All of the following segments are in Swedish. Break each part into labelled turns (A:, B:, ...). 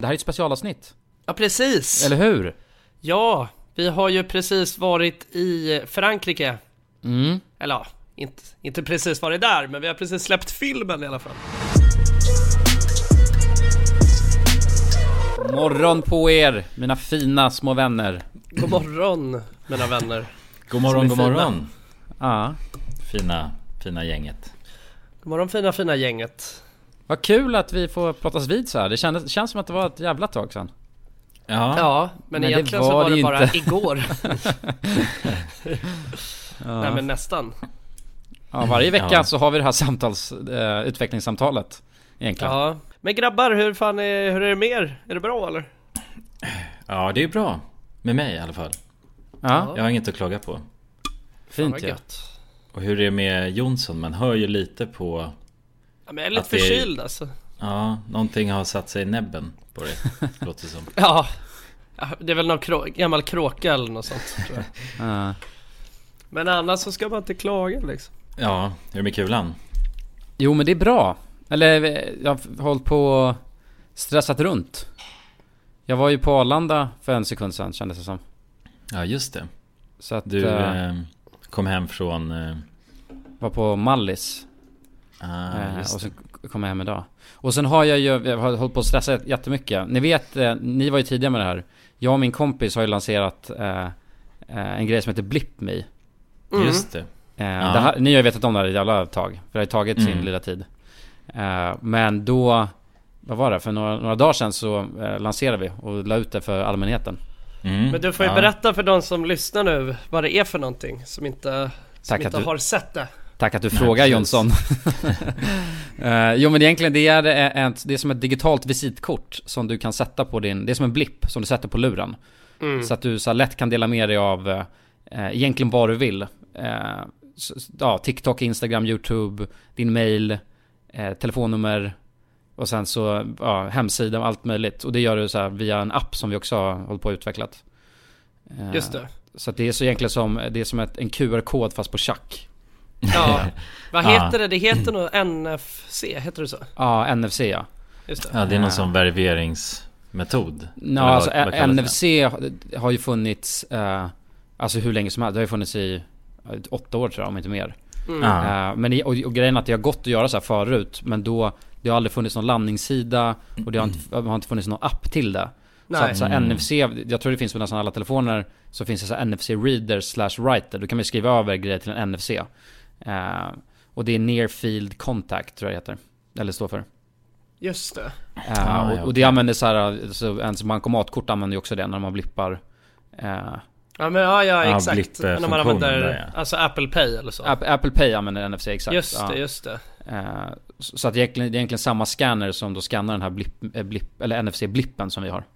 A: det här är ett specialavsnitt.
B: Ja, precis.
A: Eller hur?
B: Ja, vi har ju precis varit i Frankrike. Eller ja, inte precis varit där, men vi har precis släppt filmen i alla fall.
A: Morgon på er, mina fina små vänner.
B: God morgon, mina vänner.
C: God morgon, god morgon.
A: Ja.
C: Fina gänget.
B: God morgon, fina gänget.
A: Vad kul att vi får pratas vid så här. Det känns som att det var ett jävla tag sedan.
B: Ja, men egentligen så var det bara igår. Nej, men nästan.
A: Ja, varje vecka så har vi det här utvecklingssamtalet egentligen.
B: Ja, men grabbar, hur är det med er? Är det bra eller?
C: Ja, det är bra. Med mig i alla fall.
A: Ja.
C: Jag har inget att klaga på.
A: Fint
B: ja.
C: Och hur är det med Jonsson? Man hör ju lite på...
B: Ja, men jag är lite förkyld alltså.
C: Ja, någonting har satt sig i näbben på det, låter som.
B: Ja, det är väl någon gammal kråka eller något sånt, tror jag. Men annars så ska man inte klaga liksom.
C: Ja, hur är det med kulan?
A: Jo, men det är bra. Eller jag har hållit på och stressat runt. Jag var ju på Arlanda för en sekund sedan, kändes det som.
C: Ja, just det.
A: Så att
C: du kom hem från...
A: var på Mallis. Och sen kom jag hem idag. Och sen har jag har hållit på att stressa jättemycket. Ni vet, ni var ju tidiga med det här. Jag och min kompis har ju lanserat en grej som heter Blip Me.
C: Just det.
A: Det här, ni har ju vetat om det här i alla tag. För det har ju tagit sin lilla tid. Men då, vad var det? För några dagar sedan så lanserade vi och la ut det för allmänheten.
B: Men du får ju berätta för de som lyssnar nu vad det är för någonting som inte har sett det.
A: Tack att du frågar, Jonsson. Jo, men egentligen det är som ett digitalt visitkort som du kan sätta på din... Det är som en blipp som du sätter på luren. Så att du så lätt kan dela med dig av egentligen vad du vill. TikTok, Instagram, YouTube, din mail, telefonnummer och sen så hemsida och allt möjligt. Och det gör du så här via en app som vi också har hållit på att utvecklat.
B: Just det.
A: Så att det är så egentligen som en QR-kod fast på chack.
B: Ja, vad heter det? Det heter nog NFC, heter det så?
A: Ja, NFC, ja.
B: Just det.
C: Ja, det är någon sån verifieringsmetod.
A: Ja, alltså NFC har ju funnits alltså hur länge som helst. Det har ju funnits i 8 år tror jag, om inte mer. Men och grejen är att det har gått att göra så här förut, men då det har aldrig funnits någon landningssida och det har inte funnits någon app till det. Så att NFC, jag tror det finns på nästan alla telefoner, så finns det så här NFC reader /writer. Då kan man skriva över grejer till en NFC. Och det är Near Field Contact tror jag det heter. Eller står för.
B: Just det.
A: Och det använder så ens bankomatkort använder ju också det när man blippar.
B: Exakt. När man använder alltså Apple Pay eller så.
A: Apple Pay använder NFC, exakt.
B: Just det.
A: Så att det är egentligen samma scanner som då scannar den här eller NFC-blippen som vi har.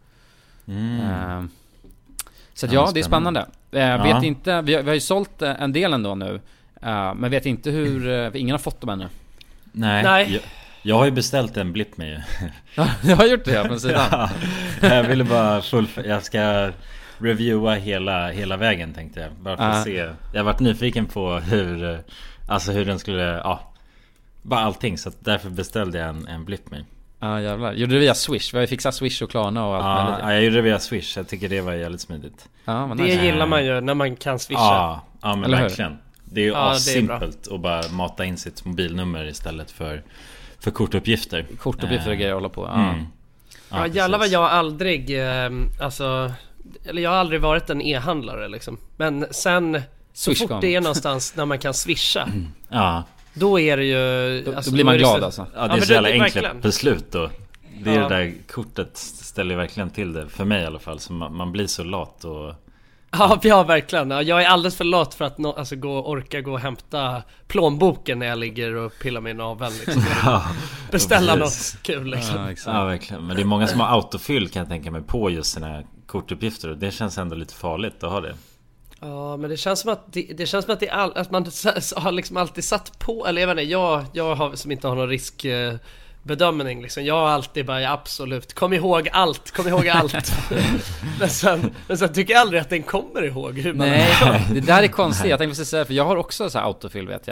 A: Så att det är spännande. Vet inte, vi har ju sålt en del ändå nu. Men vet inte hur ingen har fått dem ännu.
C: Nej. Jag har ju beställt en Blip Me.
A: Jag har gjort det från sidan.
C: Jag ville bara jag ska reviewa hela vägen, tänkte jag. Bara för att se. Jag har varit nyfiken på hur den skulle bara allting, så att därför beställde jag en Blip Me.
A: Ja, jävlar. Gjorde du via Swish? Vi har ju fixat Swish och Klarna och allt möjligt.
C: Ja, jag gjorde det via Swish. Jag tycker det var jävligt smidigt.
B: Det gillar man ju när man kan swisha.
C: Ja, men verkligen. Det är ju simpelt att bara mata in sitt mobilnummer istället för kortuppgifter.
A: Kortuppgifter och grejer att hålla på.
B: Ja, jävlar vad jag aldrig eller jag har aldrig varit en e-handlare liksom. Men sen så fort det är någonstans när man kan swisha. Då är det ju
A: då blir man glad alltså.
C: Ja, det är så jävla enkelt beslut då. Det är det där kortet ställer verkligen till det. För mig i alla fall. Så man blir så lat och...
B: Ja, verkligen. Jag är alldeles för lat för att orka gå och hämta plånboken när jag ligger och pillar mig i naveln liksom. Beställa något kul liksom.
C: Ja, verkligen. Men det är många som har autofyll, kan jag tänka mig, på just sina här kortuppgifter. Och det känns ändå lite farligt att ha det.
B: Ja, men det känns som att att man har liksom alltid satt på. Eller jag vet inte, jag har, som inte har någon riskbedömning liksom. Jag har alltid bara absolut kom ihåg allt. men sen tycker jag aldrig att den kommer ihåg hur man.
A: Nej, det där är konstigt. Jag tänkte precis säga, för jag har också så här autofill, vet jag.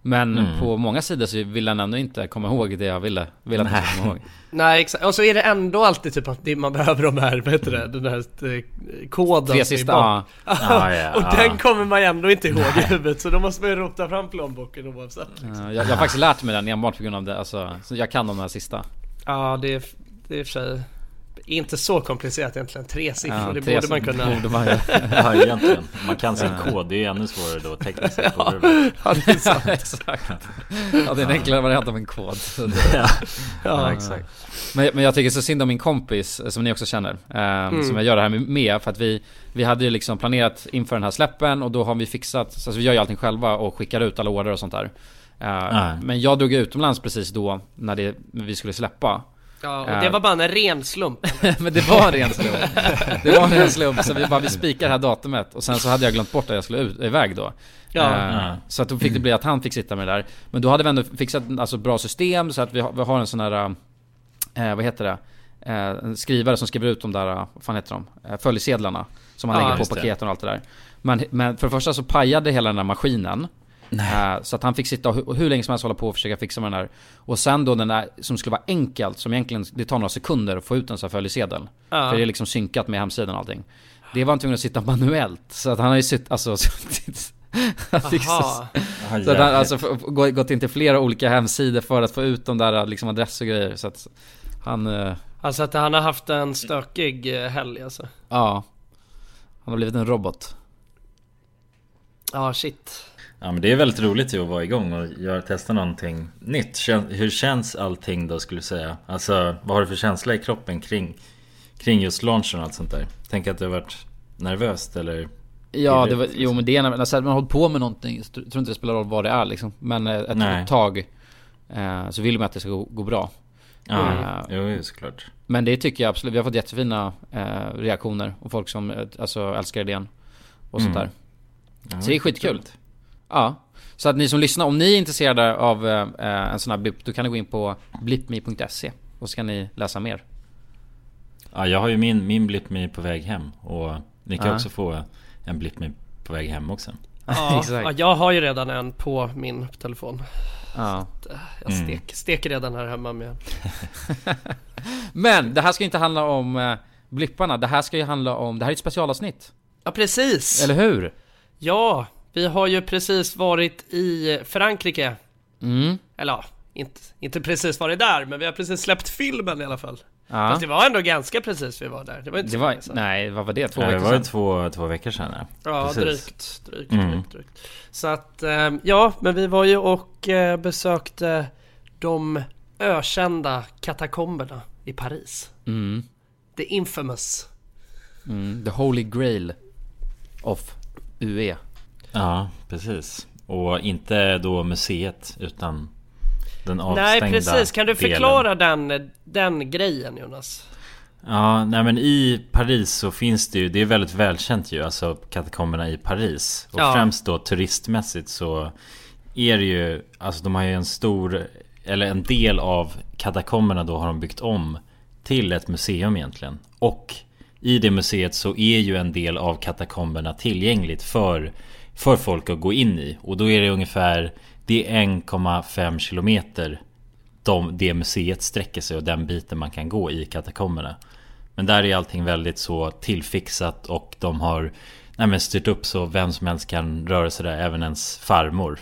A: Men på många sidor så vill han ändå inte komma ihåg det jag ville att han ska komma ihåg.
B: Nej, exakt. Och så är det ändå alltid typ att man behöver de här, vad heter det, den här koden.
A: 3 sista.
B: Och den kommer man ändå inte ihåg i huvudet. Så då måste man ju rota fram plånboken oavsett. Liksom.
A: Jag har faktiskt lärt mig den enbart på grund av det. Alltså, så jag kan de här sista.
B: Ja, det är i och för sig inte så komplicerat egentligen. 3 siffror, det
A: tre
B: borde man kunna.
C: Ja, egentligen. Man kan sin kod, det är ännu svårare då tekniskt sett.
B: Ja, det är sant.
A: Exakt. Ja, det är en enklare variant av en kod.
C: Ja, exakt.
A: Men jag tycker så synd om min kompis som ni också känner, som jag gör det här med, för att vi hade ju liksom planerat inför den här släppen, och då har vi fixat, så vi gör ju allting själva och skickar ut alla order och sånt där. Men jag drog utomlands precis då när vi skulle släppa.
B: Ja, och det var bara en ren slump.
A: Men det var en ren slump. Det var en ren slump, så vi spikar det här datumet. Och sen så hade jag glömt bort att jag skulle iväg då. Så att då fick det bli att han fick sitta med det där. Men då hade vi ändå fixat alltså bra system, så att vi har en sån här vad heter det? En skrivare som skriver ut de där, vad fan heter de? Följesedlarna som man lägger på paketen och allt det där. Men för det första så pajade hela den här maskinen. Så att han fick sitta hur länge som helst hålla på och försöka fixa med den där. Och sen då den där som skulle vara enkelt, som egentligen det tar några sekunder att få ut en sån här följesedel. För det är liksom synkat med hemsidan och allting. Det var han tvungen att sitta manuellt. Så att han har ju så att han alltså gått in till flera olika hemsidor för att få ut de där liksom adress och grejer. Så att han
B: alltså att han har haft en stökig helg alltså.
A: Ja. Han har blivit en robot.
B: Ja, shit.
C: Ja, men det är väldigt roligt att vara igång och testa någonting nytt. Hur känns allting då, skulle du säga? Alltså, vad har du för känsla i kroppen kring just launchen och allt sånt där? Tänk att du har varit nervöst eller?
A: Ja, det var, jo, men det är när man håller på med någonting, så tror inte det spelar roll vad det är liksom. Men ett tag så vill man att det ska gå bra.
C: Jo, såklart.
A: Men det tycker jag absolut. Vi har fått jättefina reaktioner och folk som alltså älskar idén och sånt där. Så det är skitkul. Ja, så att ni som lyssnar, om ni är intresserade av en sån här blipp, då kan ni gå in på blipme.se och så kan ni läsa mer.
C: Ja, jag har ju min blipme på väg hem, och ni kan också få en blipme på väg hem också.
B: Ja, jag har ju redan en på min telefon.
A: Ja.
B: Jag steker redan här hemma med.
A: Men det här ska inte handla om blipparna. Det här ska ju handla om, det här är ett specialavsnitt.
B: Ja, precis.
A: Eller hur?
B: Ja, vi har ju precis varit i Frankrike. Eller ja, inte precis varit där, men vi har precis släppt filmen i alla fall. Fast det var ändå ganska precis vi var där. Det var inte
A: nej, vad var det? 2
C: veckor
A: sedan?
C: Det var 2 veckor sedan.
B: Ja, drygt. Så att, ja, men vi var ju och besökte de ökända katakomberna i Paris. The infamous.
A: The Holy Grail of UE.
C: Ja, precis. Och inte då museet, utan den avstängda.
B: Nej, precis. Kan du förklara
C: delen.
B: den grejen, Jonas?
C: Ja, nej, men i Paris så finns det ju, det är väldigt välkänt ju, alltså katakomberna i Paris. Och främst då turistmässigt så är det ju, alltså de har ju en del av katakomberna då har de byggt om till ett museum egentligen. Och i det museet så är ju en del av katakomberna tillgängligt för folk att gå in i. Och då är det ungefär, det är 1,5 kilometer det museet sträcker sig, och den biten man kan gå i katakomberna. Men där är allting väldigt så tillfixat, och de har styrt upp så vem som helst kan röra sig där, även ens farmor.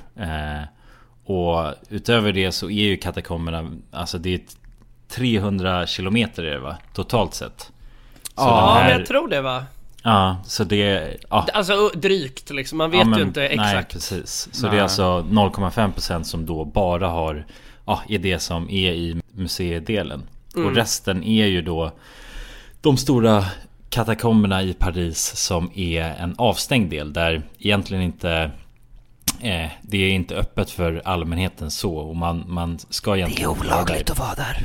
C: Och utöver det så är ju katakomberna, alltså det är 300 kilometer är det, va? Totalt sett.
B: Ja, men jag tror det, va?
C: Ja, så det... Ja.
B: Alltså drygt liksom, man vet ju inte exakt.
C: Nej, precis. Så det är alltså 0,5% som då bara har... Ja, är det som är i museidelen. Och resten är ju då de stora katakomberna i Paris, som är en avstängd del, där egentligen inte... det är inte öppet för allmänheten så, och man ska egentligen...
B: Det är olagligt att vara där.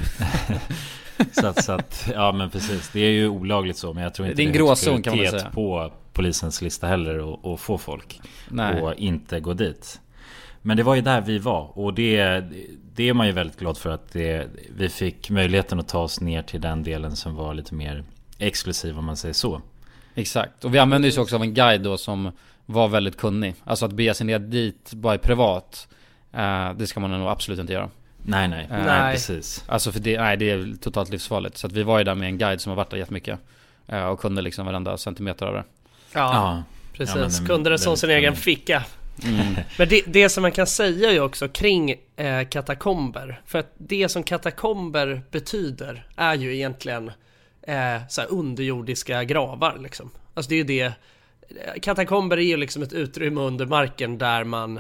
C: så att, ja, men precis, det är ju olagligt så, men jag tror inte
A: det är en gråzon, kan man säga,
C: på polisens lista heller och få folk och inte gå dit. Men det var ju där vi var, och det är man ju väldigt glad för, att vi fick möjligheten att ta oss ner till den delen som var lite mer exklusiv, om man säger så.
A: Exakt, och vi använde ju också av en guide då som var väldigt kunnig. Alltså att bege sig ner dit bara privat Det ska man nog absolut inte göra.
C: Nej, precis.
A: Alltså för det är totalt livsfarligt. Så att vi var ju där med en guide som har varit där jättemycket. Och kunde liksom varenda centimeter av det.
B: Ja. Precis, kunde det som sin egen ficka. Men det som man kan säga ju också kring katakomber, för att det som katakomber betyder är ju egentligen så här underjordiska gravar liksom. Alltså det är ju det. Katakomber är ju liksom ett utrymme under marken där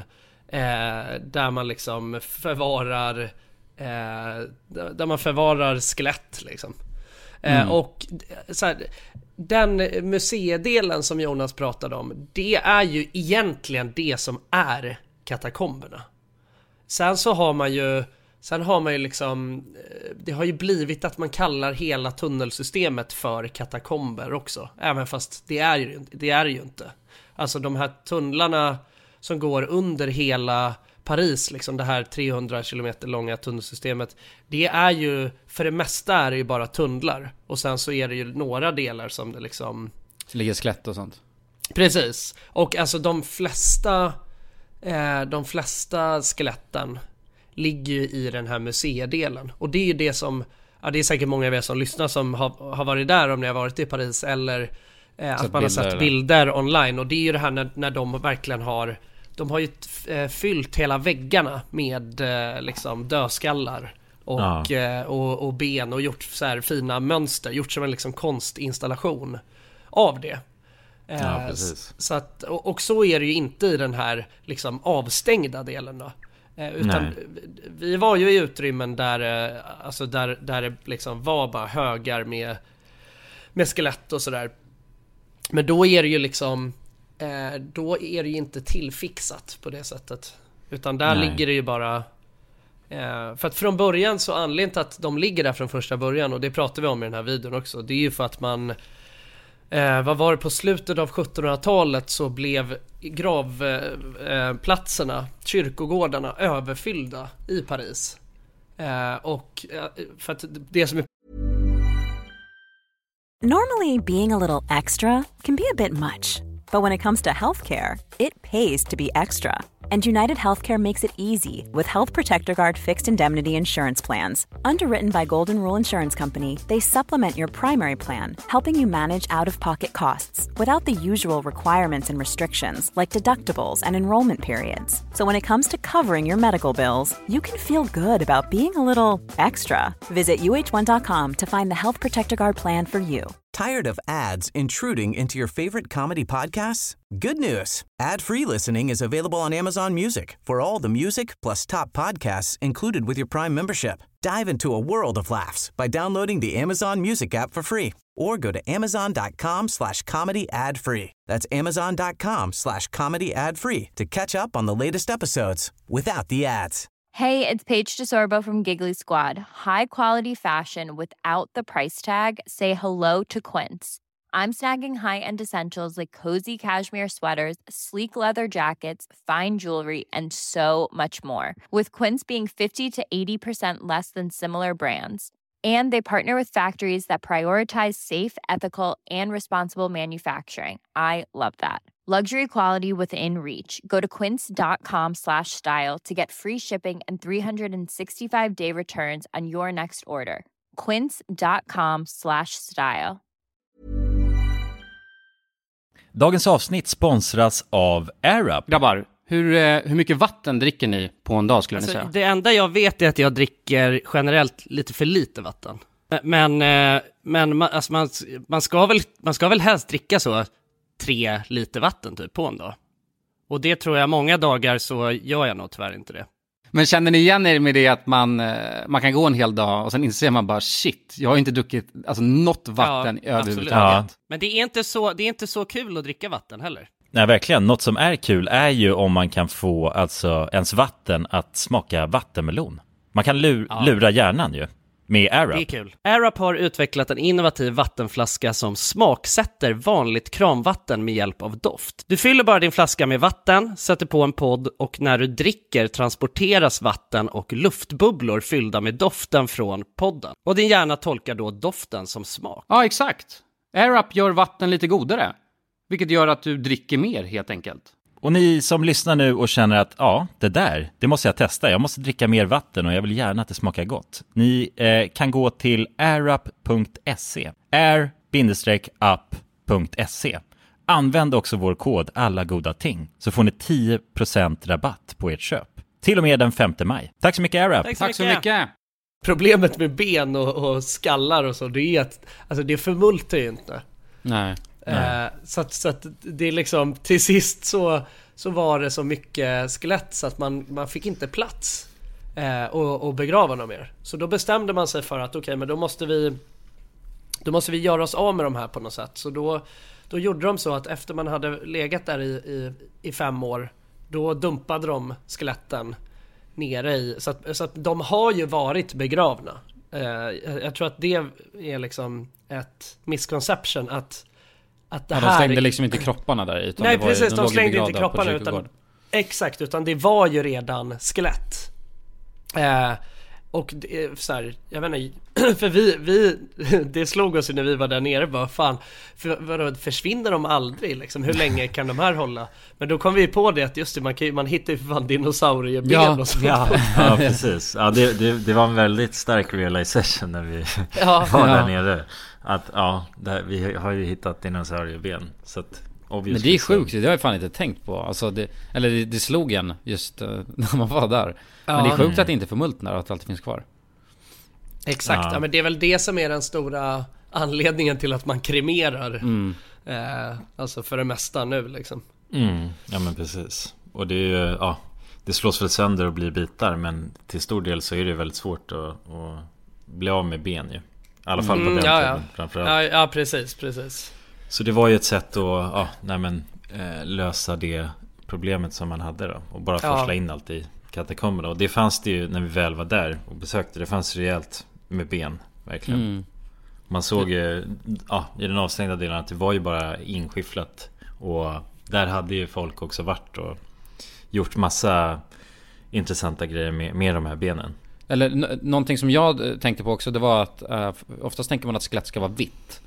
B: man liksom förvarar där man förvarar skelett liksom. Och så här, den museidelen som Jonas pratade om, det är ju egentligen det som är katakomberna. Sen har man ju liksom, det har ju blivit att man kallar hela tunnelsystemet för katakomber också, även fast det är ju inte. Alltså de här tunnlarna som går under hela Paris, liksom det här 300 kilometer långa tunnelsystemet, det är ju, för det mesta är det ju bara tunnlar. Och sen så är det ju några delar som det liksom...
A: Det ligger skelett och sånt.
B: Precis. Och alltså de flesta skeletten ligger ju i den här museidelen. Och det är ju det som... Ja, det är säkert många av er som lyssnar som har varit där om ni har varit i Paris. Eller att man har sett bilder online. Och det är ju det här när de verkligen har... De har ju fyllt hela väggarna med liksom dödskallar och ben och gjort så här fina mönster, gjort som en liksom konstinstallation av det.
C: Ja, precis.
B: Så att, och så är det ju inte i den här liksom avstängda delen då. Utan vi var ju i utrymmen där det liksom var bara högar med skelett och sådär. Men då är det ju liksom då är det ju inte tillfixat på det sättet. Utan där ligger det ju bara för att från början så anledningen till att de ligger där från första början, och det pratar vi om i den här videon också, det är ju för att man vad var det, på slutet av 1700-talet så blev gravplatserna, kyrkogårdarna överfyllda i Paris. Och för att det som är...
D: Normally, being a little extra can be a bit much. But when it comes to healthcare, it pays to be extra. And United Healthcare makes it easy with Health Protector Guard fixed indemnity insurance plans. Underwritten by Golden Rule Insurance Company, they supplement your primary plan, helping you manage out-of-pocket costs without the usual requirements and restrictions like deductibles and enrollment periods. So when it comes to covering your medical bills, you can feel good about being a little extra. Visit uh1.com to find the Health Protector Guard plan for you.
E: Tired of ads intruding into your favorite comedy podcasts? Good news. Ad-free listening is available on Amazon Music for all the music plus top podcasts included with your Prime membership. Dive into a world of laughs by downloading the Amazon Music app for free or go to amazon.com/comedy ad-free. That's amazon.com/comedy ad-free to catch up on the latest episodes without the ads.
F: Hey, it's Paige DeSorbo from Giggly Squad. High quality fashion without the price tag. Say hello to Quince. I'm snagging high-end essentials like cozy cashmere sweaters, sleek leather jackets, fine jewelry, and so much more. With Quince being 50 to 80% less than similar brands. And they partner with factories that prioritize safe, ethical, and responsible manufacturing. I love that. Luxury quality within reach. Go to quince.com/style to get free shipping and 365-day returns on your next order. Quince.com/style.
G: Dagens avsnitt sponsras av AirUp.
A: Grabbar, hur mycket vatten dricker ni på en dag skulle ni säga?
B: Det enda jag vet är att jag dricker generellt lite för lite vatten. Men man ska väl helst dricka så 3 liter vatten typ på en dag. Och det tror jag många dagar så gör jag nog tyvärr inte det.
A: Men känner ni igen er med det att man kan gå en hel dag och sen inser man bara shit, jag har inte druckit något vatten överhuvudtaget.
G: Ja.
B: Men det är inte så kul att dricka vatten heller.
G: Nej, verkligen. Något som är kul är ju om man kan få alltså ens vatten att smaka vattenmelon. Man kan lura hjärnan ju. Med AirUp.
B: Det är kul. AirUp har utvecklat en innovativ vattenflaska som smaksätter vanligt kranvatten med hjälp av doft. Du fyller bara din flaska med vatten, sätter på en podd och när du dricker transporteras vatten och luftbubblor fyllda med doften från podden. Och din hjärna tolkar då doften som smak.
A: Ja, exakt. AirUp gör vatten lite godare, vilket gör att du dricker mer helt enkelt.
G: Och ni som lyssnar nu och känner att det måste jag testa. Jag måste dricka mer vatten och jag vill gärna att det smakar gott. Ni kan gå till airup.se. air-up.se. Använd också vår kod alla goda ting så får ni 10% rabatt på ert köp. Till och med den 5 maj. Tack så mycket AirUp.
A: Tack så mycket.
B: Problemet med ben och skallar och så, det är att alltså det förmultar ju inte.
A: Nej.
B: Så att det är liksom till sist så var det så mycket skelett så att man fick inte plats och begrava dem mer. Så då bestämde man sig för att okej, men då måste vi göra oss av med de här på något sätt. Så då gjorde de så att efter man hade legat där i 5 år, då dumpade de skeletten nere i, så att de har ju varit begravna. Jag tror att det är liksom ett misconception att det här...
A: De slängde liksom inte kropparna där utan
B: nej,
A: det var
B: precis,
A: de
B: de slängde
A: låg
B: inte kropparna utan... Exakt, utan det var ju redan skelett. Och det, så här, jag vet inte, för vi det slog oss när vi var där nere, bara fan, försvinner de aldrig liksom, hur länge kan de här hålla? Men då kom vi på det att just det, man hittar ju för fan dinosaurieben och sånt.
C: Ja, precis. Ja, det var en väldigt stark realization när vi var där nere. Att vi har ju hittat dinosaurieben. Så att
A: men det är sjukt, det har jag fan inte tänkt på. Alltså det slog en just när man var där. Men det är sjukt att det inte förmultnar och att allt finns kvar.
B: Exakt, ja, men det är väl det som är den stora anledningen till att man kremerar. Alltså för det mesta nu liksom.
C: Ja, men precis. Och det är ju, det slås väl sönder och blir bitar, men till stor del så är det väldigt svårt att bli av med ben ju. I alla fall på den tiden framförallt.
B: Ja, precis.
C: Så det var ju ett sätt att lösa det problemet som man hade då. Och bara forsla in allt i katakomberna. Och det fanns det ju när vi väl var där och besökte. Det fanns rejält med ben, verkligen. Man såg ju i den avstängda delen att det var ju bara inskifflat. Och där hade ju folk också varit och gjort massa intressanta grejer med de här benen. Eller
A: någonting som jag tänkte på också, det var att oftast tänker man att skelett ska vara vitt.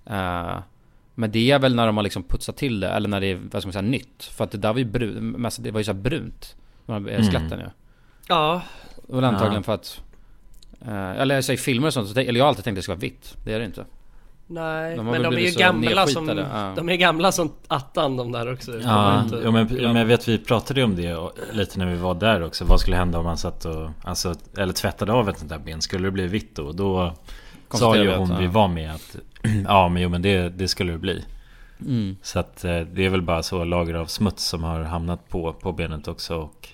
A: Men det är väl när de har liksom putsat till det, eller när det är, vad ska man säga, nytt. För att det där var ju det var ju så här brunt, skeletten ju.
B: Ja.
A: Det var antagligen för att eller jag säger filmer och sånt, eller jag har alltid tänkt att det ska vara vitt. Det är det inte.
B: Nej, men de är ju gamla som de är gamla som attan de där också.
C: Men jag vet, vi pratade om det lite när vi var där också. Vad skulle hända om man satt och eller tvättade av ett sånt där ben? Skulle det bli vitt då sa ju hon vi var med att men det skulle det bli. Så att det är väl bara så lager av smuts som har hamnat på benet också och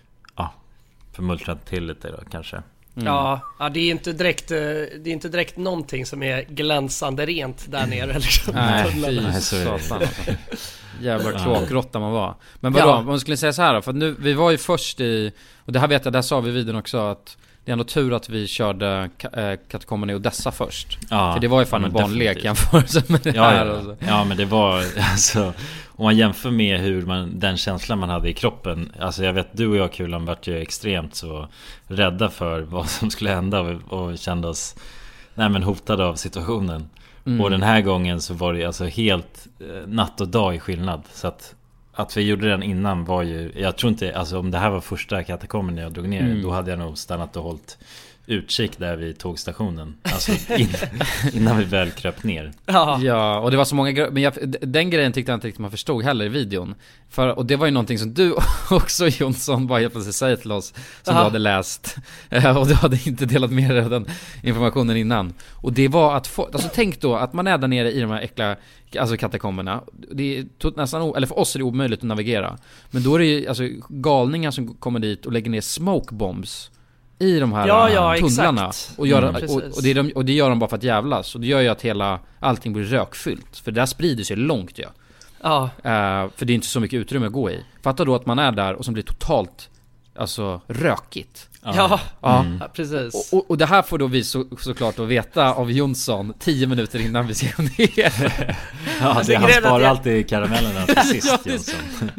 C: förmultrat till lite då kanske.
B: Ja, det är inte direkt någonting som är glänsande rent där nere liksom.
A: Nej, satan. Jävla kloakrotta man var. Men vadå, man skulle säga så här då, för nu, vi var ju först och det här vet jag, där sa vi vid den också, att det är ändå tur att vi körde katakomberna i Odessa först. För det var ju fan en barnlek jämförelse med det här.
C: Ja, men det var alltså, om man jämför med den känslan man hade i kroppen. Alltså jag vet, du och jag, Kulan, vart ju extremt så rädda för vad som skulle hända och kände oss hotade av situationen. Och den här gången så var det alltså helt natt och dag i skillnad. Så att vi gjorde den innan var ju, jag tror inte, alltså om det här var första katakomben jag drog ner, då hade jag nog stannat och hållit utkik där vid tågstationen. Alltså innan vi väl kröp ner.
A: Ja, och det var så många men den grejen tyckte jag inte riktigt man förstod heller i videon. Och det var ju någonting som du också, Jonsson, bara helt plötsligt säger till oss, som du hade läst. Och du hade inte delat med dig av den informationen innan. Och det var att alltså tänk då att man är där nere i de här äckla katakomberna. Det är nästan eller för oss är det omöjligt att navigera. Men då är det ju alltså galningar som kommer dit och lägger ner smoke bombs i de här tunnlarna och det gör de bara för att jävlas. Och det gör ju att allting blir rökfyllt. För det där sprider sig långt för det är inte så mycket utrymme att gå i. Fatta då att man är där och som blir totalt rökigt.
B: Precis.
A: Och det här får då vi såklart att veta av Jonsson 10 minuter innan vi ska ner.
C: Han sparar alltid karamellerna till sist, Jonsson.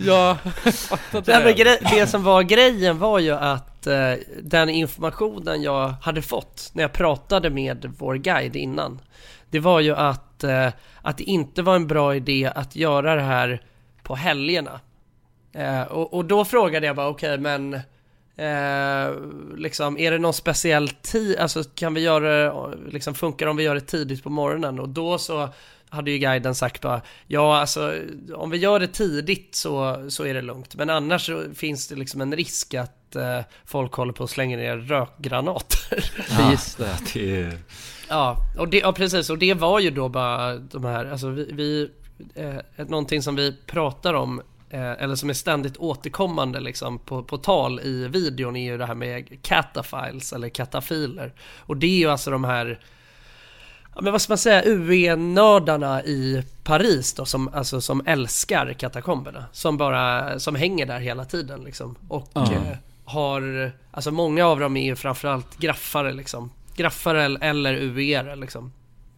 B: Det som var grejen var ju att den informationen jag hade fått när jag pratade med vår guide innan, det var ju att det inte var en bra idé att göra det här på helgerna. Och då frågade jag bara okej, men liksom, är det någon speciell tid, alltså kan vi göra, liksom funkar om vi gör det tidigt på morgonen? Och då så hade ju guiden sagt bara, ja alltså om vi gör det tidigt så är det lugnt, men annars så finns det liksom en risk att folk håller på att slänga ner rökgranater.
A: Just det.
B: Ja, och det, ja precis, och det var ju då bara de här, alltså vi någonting som vi pratar om, eller som är ständigt återkommande liksom på tal i videon, är ju det här med catafiles eller katafiler. Och det är ju alltså de här, men vad ska man säga, UE-nördarna i Paris då, som älskar katakomberna, som hänger där hela tiden liksom. Och har, alltså många av dem är ju framförallt graffare liksom. Graffare eller UE liksom.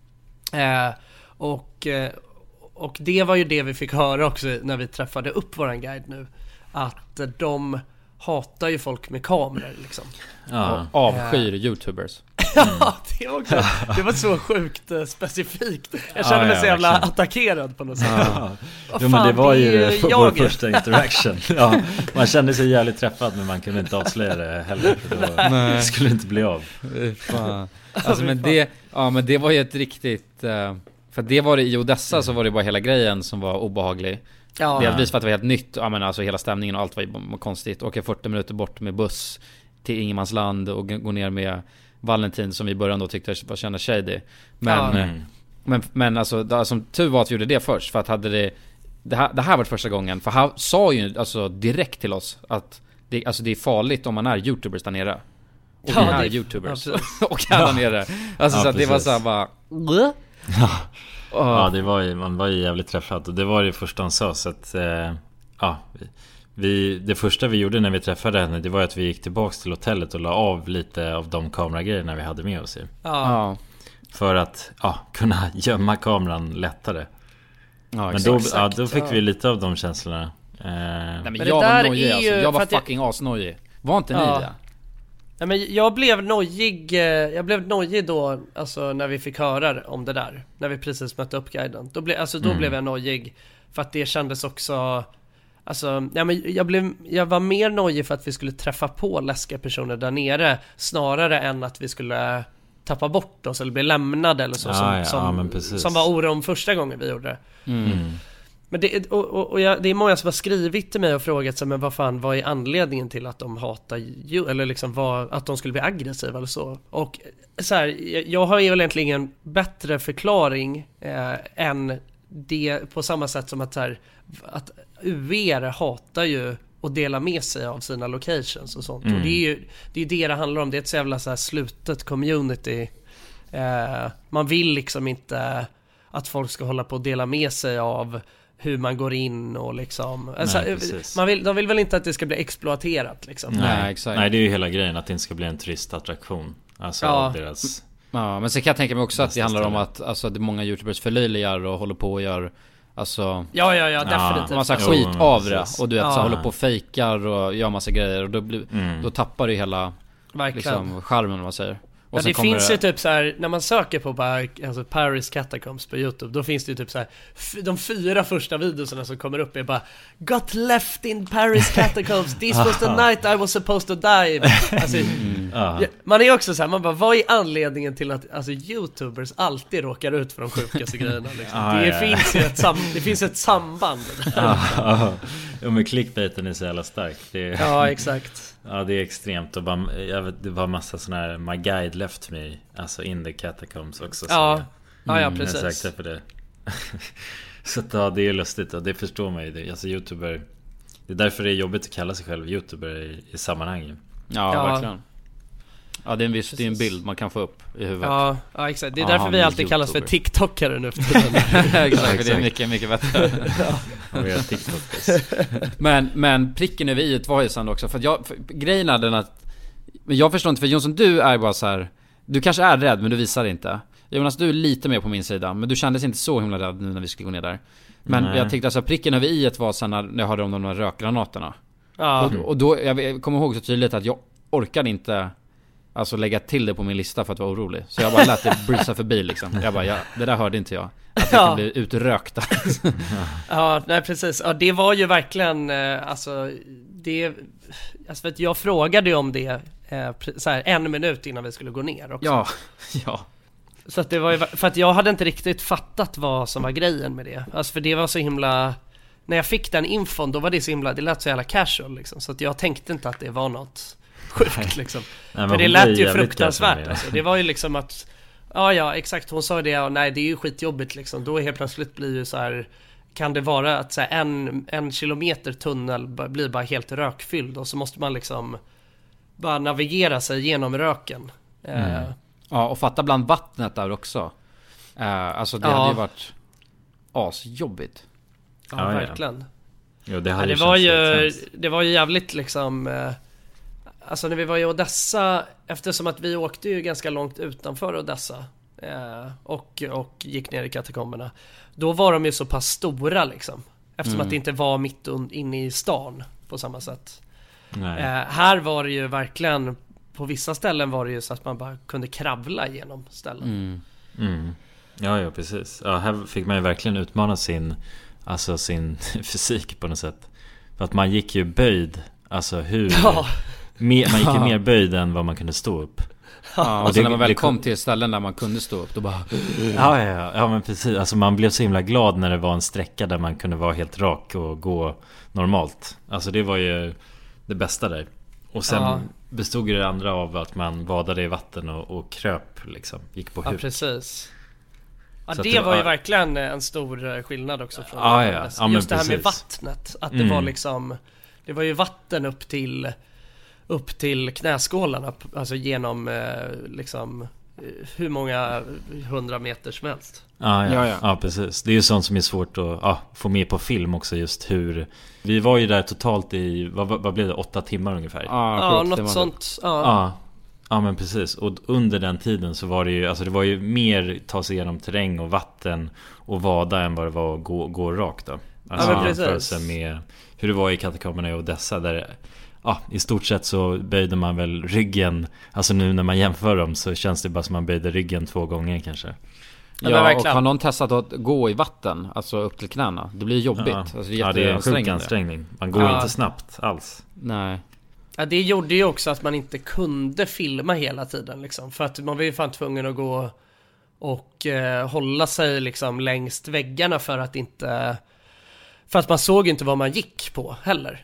B: Och det var ju det vi fick höra också när vi träffade upp våran guide nu, att de hatar ju folk med kameror liksom.
A: Och avskyr YouTubers.
B: Ja, det var så sjukt specifikt. Jag kände mig så jävla attackerad på något sätt.
C: Jo, men det var ju vår första interaction. Ja, man kände sig jävligt träffad, men man kunde inte avslöja det heller, för då skulle det inte bli av.
A: Alltså, men det var ju ett riktigt för det var det i Odessa, så var det bara hela grejen som var obehaglig. Ja. Delvis för att det var helt nytt. Ja, men alltså hela stämningen och allt var konstigt. Åka 40 minuter bort med buss till Ingenmansland och gå ner med Valentin, som vi i början då tyckte var kända shady. Men alltså som tur var att vi gjorde det först, för att hade det här var första gången, för han sa ju alltså direkt till oss att det är farligt om man är YouTubers där nere. Och vi är YouTubers och här nere. Alltså så att det var så här bara
C: ja, det var ju, man var ju jävligt träffad, och det var det första han sa, så att det första vi gjorde när vi träffade henne, det var att vi gick tillbaks till hotellet och la av lite av de kameragrejerna vi hade med oss i. För att kunna gömma kameran lättare. Men då fick vi lite av de känslorna.
A: Nej, men jag var nojig, alltså. Jag var fucking asnojig. Var inte ni det?
B: Ja, men jag blev nojig då, alltså när vi fick höra om det där, när vi precis mötte upp guiden. Då blev jag nojig, för att det kändes också, alltså, ja, men jag var mer nojig för att vi skulle träffa på läskiga personer där nere, snarare än att vi skulle tappa bort oss eller bli lämnade eller så, som var oron första gången vi gjorde det. Men det är många som har skrivit till mig och frågat sig, men vad är anledningen till att de hatar eller liksom att de skulle bli aggressiva eller så. Och så här, jag har ju egentligen en bättre förklaring än det, på samma sätt som att så här, att UR hatar ju att dela med sig av sina locations och sånt. Och det är ju det handlar om. Det är ett så jävla så här slutet community. Man vill liksom inte att folk ska hålla på och dela med sig av hur man går in och liksom, alltså, de vill väl inte att det ska bli exploaterat liksom.
C: Nej, exakt. Nej, det är ju hela grejen, att det inte ska bli en turistattraktion. Alltså deras.
A: Ja, men så kan jag tänka mig också att det handlar om att alltså, det är många YouTubers förlöjligar och håller på och gör, alltså,
B: ja, definitivt.
A: Massa skit av det. Och du vet, så håller på och fejkar och gör massa grejer, och då tappar du hela liksom charmen, om man säger. Och
B: det finns ju typ så här, när man söker på bara, alltså Paris Catacombs på YouTube, då finns det ju typ så här, de 4 första videorna som kommer upp är bara got left in Paris Catacombs, this was the night I was supposed to die. Alltså, man är också så här, man bara, vad är anledningen till att alltså YouTubers alltid råkar ut för de sjukaste grejerna liksom? Det finns ett samband.
C: Ja, men clickbaiten är så jävla stark.
B: Ja, exakt.
C: Ja, det är extremt. Och det var massa sån här My guide left me, alltså in the catacombs också.
B: Ja, precis.
C: Jag för det. Så att, det är lustigt, och det förstår man ju. Alltså YouTuber, det är därför det är jobbigt att kalla sig själv YouTuber i sammanhanget.
A: Ja, verkligen. Ja, det är en bild man kan få upp i huvudet.
B: Ja, exakt. Det är därför vi alltid kallas för TikTokare nu för tiden.
A: Exakt, det är mycket, mycket bättre.
C: Vi är TikTokers.
A: Men pricken över i var ju sen också, för grejen är den att, men jag förstår inte, för Jonsson, du är bara så här, du kanske är rädd, men du visar inte. Jonas, du är lite mer på min sida, men du kändes inte så himla rädd nu när vi skulle gå ner där. Men jag tyckte alltså pricken över i var sen när jag hörde om de här rökgranaterna. Och då, jag kommer ihåg så tydligt att jag orkade inte. alltså lägga till det på min lista för att vara orolig. Så jag bara lät det brisa förbi liksom. Jag bara, det där hörde inte jag. Att vi kan bli utrökta.
B: Ja, nej precis. Ja, det var ju verkligen alltså för att jag frågade ju om det så här 1 minut innan vi skulle gå ner också.
A: Ja.
B: Så att det var ju, för att jag hade inte riktigt fattat vad som var grejen med det. Alltså för det var så himla, när jag fick den infon då var det så himla, det lät så jävla casual liksom. Så att jag tänkte inte att det var något sjukt liksom.
C: Nej,
B: för det lät ju fruktansvärt alltså. Det var ju liksom att ja exakt, hon sa det och nej det är ju skitjobbigt liksom. Då helt plötsligt blir ju så här, kan det vara att så här, en kilometer tunnel blir bara helt rökfylld och så måste man liksom bara navigera sig genom röken.
A: Ja, och fatta bland vattnet där också. Alltså det hade ju varit asjobbigt.
B: Ja, verkligen.
C: Jo, det
B: var ju jävligt liksom alltså när vi var i Odessa, eftersom att vi åkte ju ganska långt utanför Odessa och gick ner i katakomberna. Då var de ju så pass stora liksom. Eftersom att det inte var mitt inne i stan på samma sätt. Här var det ju verkligen, på vissa ställen var det ju så att man bara kunde kravla igenom ställen.
C: Ja, precis. Ja, här fick man ju verkligen utmana sin fysik på något sätt. För att man gick ju böjd, alltså man gick ju mer böjd än vad man kunde stå upp.
A: Ja, och sen när man väl kom till ställen där man kunde stå upp, då bara
C: Ja, men precis. Alltså man blev så himla glad när det var en sträcka där man kunde vara helt rak och gå normalt. Alltså det var ju det bästa där. Och sen bestod ju det andra av att man vadade i vatten och kröp liksom, gick på huk.
B: Ja, precis. Ja, det var ju verkligen en stor skillnad också från just det här med vattnet. Att det var liksom, det var ju vatten upp till knäskålarna, alltså genom liksom hur många 100 meter som helst.
C: Ja, precis. Det är ju sånt som är svårt att få med på film också, just hur vi var ju där totalt i vad blev det, 8 timmar ungefär.
B: Ja, något sånt.
C: Ja, men precis. Och under den tiden så var det ju, alltså det var ju mer ta sig igenom terräng och vatten och vada än vad det var att gå rakt då. Alltså jämförelse med hur det var i katakomberna i Odessa, där i stort sett så böjde man väl ryggen. Alltså nu när man jämför dem så känns det bara som man böjde ryggen 2 gånger kanske.
A: Ja, och har någon testat att gå i vatten, alltså upp till knäna? Det blir jobbigt. Alltså, det är
C: en sjuk ansträngning. Man går inte snabbt alls.
A: Nej.
B: Ja, det gjorde ju också att man inte kunde filma hela tiden liksom. För att man var ju fan tvungen att gå och hålla sig liksom längst väggarna för att man såg inte vad man gick på heller.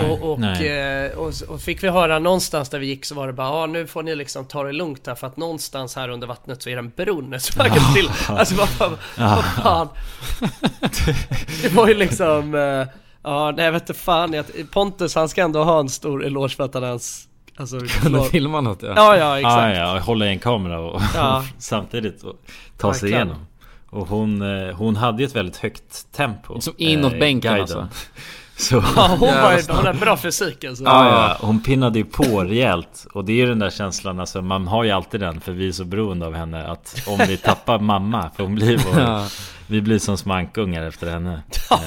B: Och fick vi höra någonstans där vi gick, så var det bara nu får ni liksom ta det lugnt här, för att någonstans här under vattnet så är det en brunn som man kan till. Alltså vad fan. Det var ju liksom nej, vet du fan, Pontus, han ska ändå ha en stor eloge för att han ens
A: kunde filma något.
B: Ja, exakt.
C: Och hålla i en kamera och samtidigt och ta sig igenom. Och hon hade ju ett väldigt högt tempo.
A: Som inåt bänken alltså.
C: Så,
B: hon har bra fysik alltså.
C: Hon pinnade ju på rejält. Och det är ju den där känslan, alltså, man har ju alltid den, för vi är så beroende av henne, att om vi tappar mamma, för hon blir vi blir som smankungar efter henne.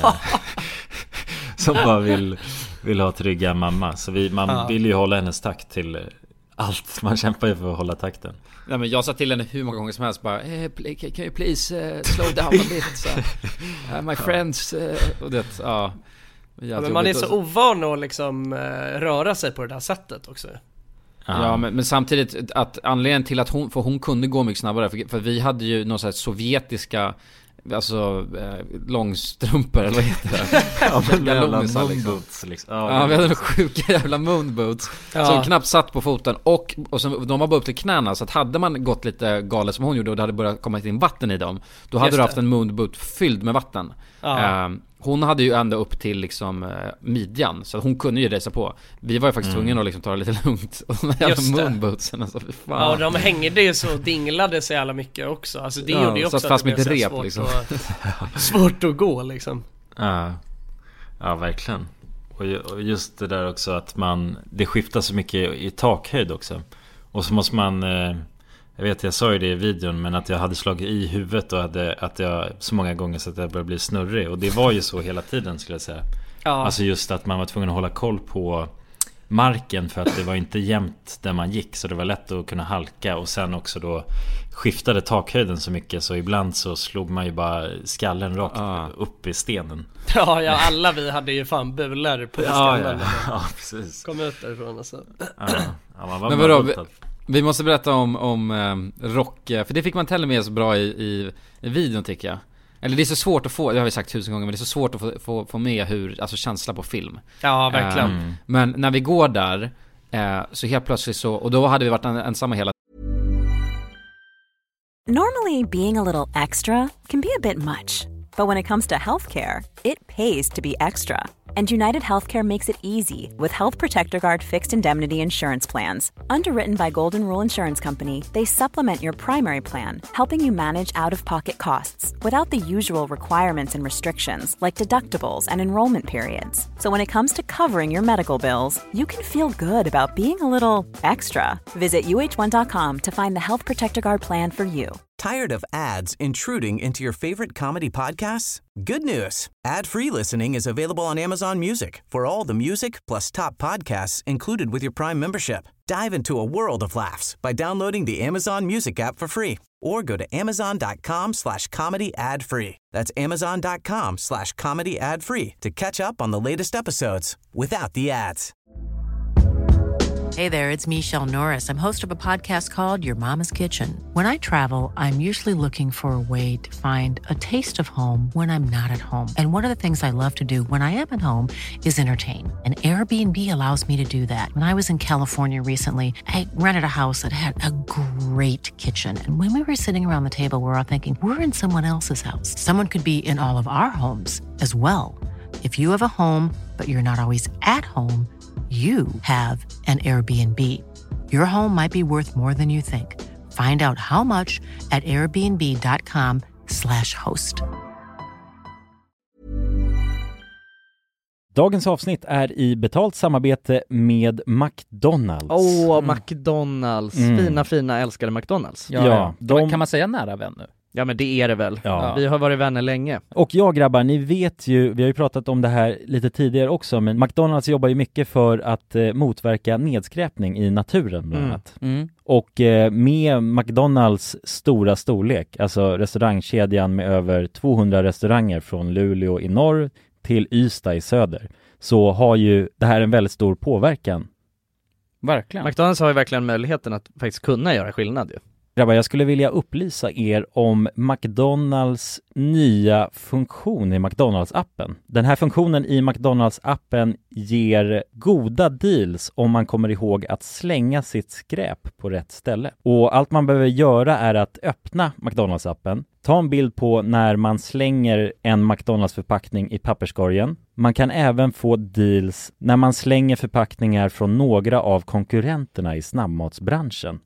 C: Som bara vill ha trygga mamma. Så man vill ju hålla hennes takt till allt. Man kämpar ju för att hålla takten.
A: Ja, men jag sa till henne hur många gånger som helst bara, can you please slow down a bit, so, my friends och det,
B: men man är så ovan att liksom röra sig på det där sättet också.
A: Ja, men samtidigt att anledningen till att hon kunde gå mycket snabbare, för vi hade ju någon sån här sovjetiska, alltså långstrumpor eller vad heter det?
C: Moonboots liksom.
A: Ja, vi hade sjuka jävla moonboots som knappt satt på foten, och sen, de var bara upp till knäna, så att hade man gått lite galet som hon gjorde och det hade börjat komma in vatten i dem, då hade du haft en moonboot fylld med vatten. Hon hade ju ända upp till liksom midjan, så hon kunde ju resa på. Vi var ju faktiskt tvungna att liksom ta det lite lugnt. Och de jävla moonbootsen, alltså, fan.
B: Ja, och de hängde ju så, dinglade så jävla mycket också. Alltså det gjorde ju också
A: att det blev
B: rep,
A: svårt, liksom.
B: Svårt att gå liksom.
C: Ja, verkligen. Och just det där också att det skiftar så mycket i takhöjd också. Och så måste man jag sa ju det i videon, men att jag hade slagit i huvudet och att jag så många gånger så att jag började bli snurrig. Och det var ju så hela tiden, skulle jag säga. Alltså just att man var tvungen att hålla koll på marken för att det var inte jämnt där man gick, så det var lätt att kunna halka. Och sen också då skiftade takhöjden så mycket så ibland så slog man ju bara skallen rakt upp i stenen.
B: Ja, alla vi hade ju fan bulor på skallen.
C: Ja, precis.
B: Kom ut därifrån alltså.
C: Man var.
A: Men vadå, vi måste berätta om rock, för det fick man till med så bra i videon tycker jag. Eller det är så svårt att få, det har vi sagt 1000 gånger, men det är så svårt att få med hur, alltså känsla på film.
B: Ja, verkligen.
A: Men när vi går där så helt plötsligt så, och då hade vi varit ensamma hela.
D: Normally, being a little extra can be a bit much. But when it comes to healthcare, it pays to be extra. And United Healthcare makes it easy with Health Protector Guard fixed indemnity insurance plans. Underwritten by Golden Rule Insurance Company, they supplement your primary plan, helping you manage out-of-pocket costs without the usual requirements and restrictions like deductibles and enrollment periods. So when it comes to covering your medical bills, you can feel good about being a little extra. Visit uh1.com to find the Health Protector Guard plan for you.
E: Tired of ads intruding into your favorite comedy podcasts? Good news. Ad-free listening is available on Amazon Music for all the music plus top podcasts included with your Prime membership. Dive into a world of laughs by downloading the Amazon Music app for free or go to amazon.com/comedy ad-free. That's amazon.com/comedy ad-free to catch up on the latest episodes without the ads.
H: Hey there, it's Michelle Norris. I'm host of a podcast called Your Mama's Kitchen. When I travel, I'm usually looking for a way to find a taste of home when I'm not at home. And one of the things I love to do when I am at home is entertain. And Airbnb allows me to do that. When I was in California recently, I rented a house that had a great kitchen. And when we were sitting around the table, we were all thinking, we're in someone else's house. Someone could be in all of our homes as well. If you have a home, but you're not always at home, you have an Airbnb. Your home might be worth more than you think. Find out how much at airbnb.com/host.
G: Dagens avsnitt är i betalt samarbete med McDonalds.
I: McDonalds. Fina, älskade McDonalds.
A: Ja, kan man säga nära vän nu?
I: Ja, men det är det väl.
G: Ja.
I: Vi har varit vänner länge.
G: Och ja, grabbar, ni vet ju, vi har ju pratat om det här lite tidigare också, men McDonalds jobbar ju mycket för att motverka nedskräpning i naturen bland annat. Och med McDonalds stora storlek, alltså restaurangkedjan med över 200 restauranger från Luleå i norr till Ystad i söder, så har ju det här en väldigt stor påverkan.
A: Verkligen.
I: McDonalds har ju verkligen möjligheten att faktiskt kunna göra skillnad ju.
G: Grabbar, jag skulle vilja upplysa er om McDonalds nya funktion i McDonalds-appen. Den här funktionen i McDonalds-appen ger goda deals om man kommer ihåg att slänga sitt skräp på rätt ställe. Och allt man behöver göra är att öppna McDonalds-appen, ta en bild på när man slänger en McDonalds-förpackning i papperskorgen. Man kan även få deals när man slänger förpackningar från några av konkurrenterna i snabbmatsbranschen.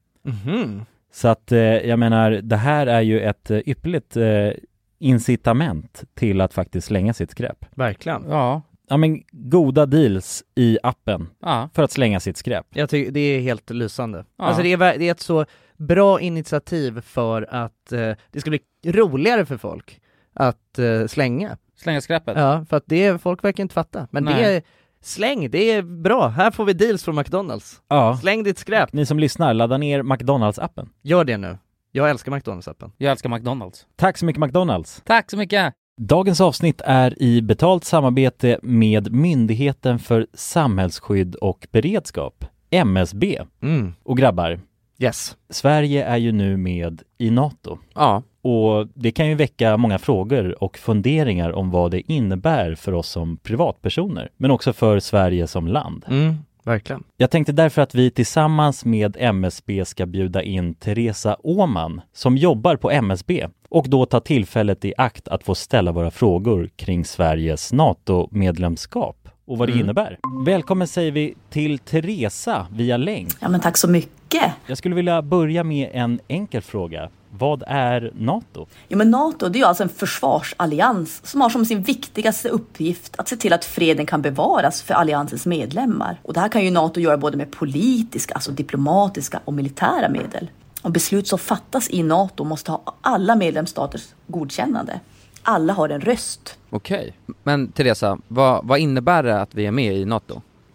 G: Så att jag menar, det här är ju ett ypperligt incitament till att faktiskt slänga sitt skräp.
I: Verkligen.
G: Ja, men goda deals i appen för att slänga sitt skräp.
I: Jag tycker det är helt lysande. Alltså det är ett så bra initiativ för att det ska bli roligare för folk att slänga
A: skräpet.
I: Ja, för att folk verkar inte fatta. Men det är släng, det är bra. Här får vi deals från McDonalds.
G: Ja.
I: Släng ditt skräp.
G: Ni som lyssnar, ladda ner McDonalds-appen.
I: Gör det nu. Jag älskar McDonalds-appen.
A: Jag älskar McDonalds.
G: Tack så mycket McDonalds.
A: Tack så mycket.
G: Dagens avsnitt är i betalt samarbete med Myndigheten för samhällsskydd och beredskap, MSB. Och grabbar,
I: yes.
G: Sverige är ju nu med i NATO.
A: Ja.
G: Och det kan ju väcka många frågor och funderingar om vad det innebär för oss som privatpersoner, men också för Sverige som land.
I: Verkligen.
G: Jag tänkte därför att vi tillsammans med MSB ska bjuda in Teresa Åman som jobbar på MSB och då ta tillfället i akt att få ställa våra frågor kring Sveriges NATO-medlemskap och vad det innebär. Välkommen säger vi till Teresa via länk.
J: Ja, men tack så mycket.
G: Jag skulle vilja börja med en enkel fråga. Vad är NATO?
J: Ja, men NATO, det är alltså en försvarsallians som har som sin viktigaste uppgift att se till att freden kan bevaras för alliansens medlemmar. Och det här kan ju NATO göra både med politiska, alltså diplomatiska och militära medel. Och beslut som fattas i NATO måste ha alla medlemsstaters godkännande. Alla har en röst.
A: Okej. Men Teresa, vad innebär det att vi är med i NATO?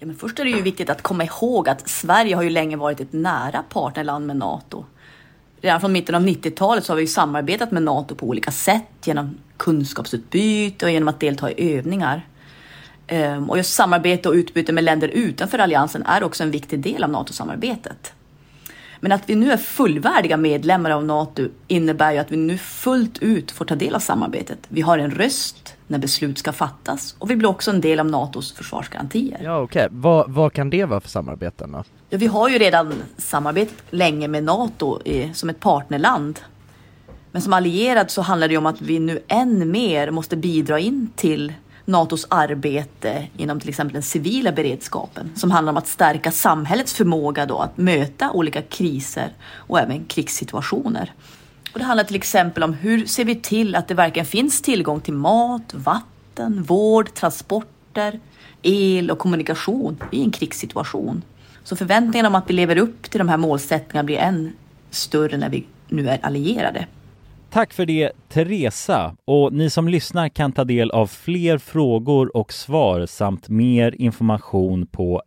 J: Ja, men först är det ju viktigt att komma ihåg att Sverige har ju länge varit ett nära partnerland med NATO. Redan från mitten av 90-talet så har vi ju samarbetat med NATO på olika sätt genom kunskapsutbyte och genom att delta i övningar. Och just samarbete och utbyte med länder utanför alliansen är också en viktig del av NATO-samarbetet. Men att vi nu är fullvärdiga medlemmar av NATO innebär ju att vi nu fullt ut får ta del av samarbetet. Vi har en röst när beslut ska fattas och vi blir också en del av NATOs försvarsgarantier.
I: Ja, okej. Vad kan det vara för samarbeten då?
J: Ja, vi har ju redan samarbetat länge med NATO som ett partnerland. Men som allierad så handlar det om att vi nu än mer måste bidra in till NATOs arbete inom till exempel den civila beredskapen som handlar om att stärka samhällets förmåga då att möta olika kriser och även krigssituationer. Och det handlar till exempel om hur ser vi till att det verkligen finns tillgång till mat, vatten, vård, transporter, el och kommunikation i en krigssituation. Så förväntningarna om att vi lever upp till de här målsättningarna blir än större när vi nu är allierade.
G: Tack för det, Teresa. Och ni som lyssnar kan ta del av fler frågor och svar samt mer information på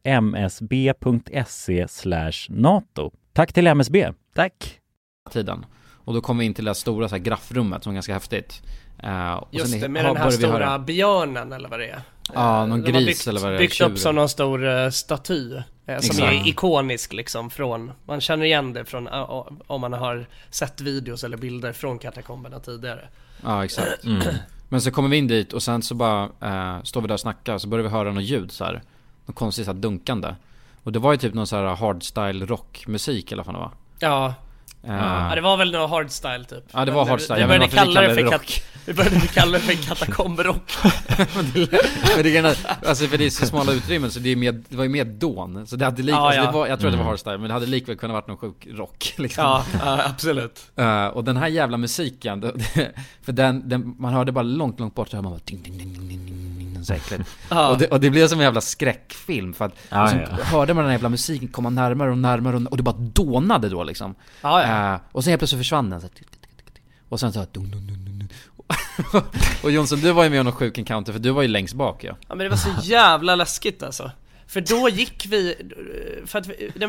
G: msb.se/NATO. Tack till MSB.
I: Tack.
A: Tiden. Och då kommer vi in till det stora så här graffrummet som är ganska häftigt. Och
B: just
A: sen
B: det, med den här stora björnen eller vad det är.
A: Ja, någon gris eller vad det är.
B: Byggt upp som någon stor staty som är ikonisk liksom från, man känner igen det från om man har sett videos eller bilder från katakomberna tidigare.
A: Ja, exakt. Men så kommer vi in dit och sen så bara står vi där och snackar och så börjar vi höra något ljud så här. Något konstigt så här dunkande. Och det var ju typ någon så här hardstyle rockmusik eller vad det var.
B: Ja. Ja, det var väl någon hardstyle typ.
A: Ja, det var hardstyle.
B: Vi började kalla det för katakombrock.
A: Men det är alltså för det är så smala utrymmen så det var ju mer dån. Så det hade jag tror att det var hardstyle, men det hade likväl kunnat varit någon sjuk rock liksom.
B: Ja, absolut.
A: Och den här jävla musiken för den man hörde bara långt bort så hör man bara ding ding ding ding ding ding så äckligt. Och det blev som en jävla skräckfilm för att hörde man den här jävla musiken komma närmare och närmare och det bara dånade då liksom. Och sen helt plötsligt försvann den så här, och sen så här, och Jonsson, du var ju med om någon sjuk encounter för du var ju längst bak. Ja
B: men det var så jävla läskigt alltså. För då gick vi för att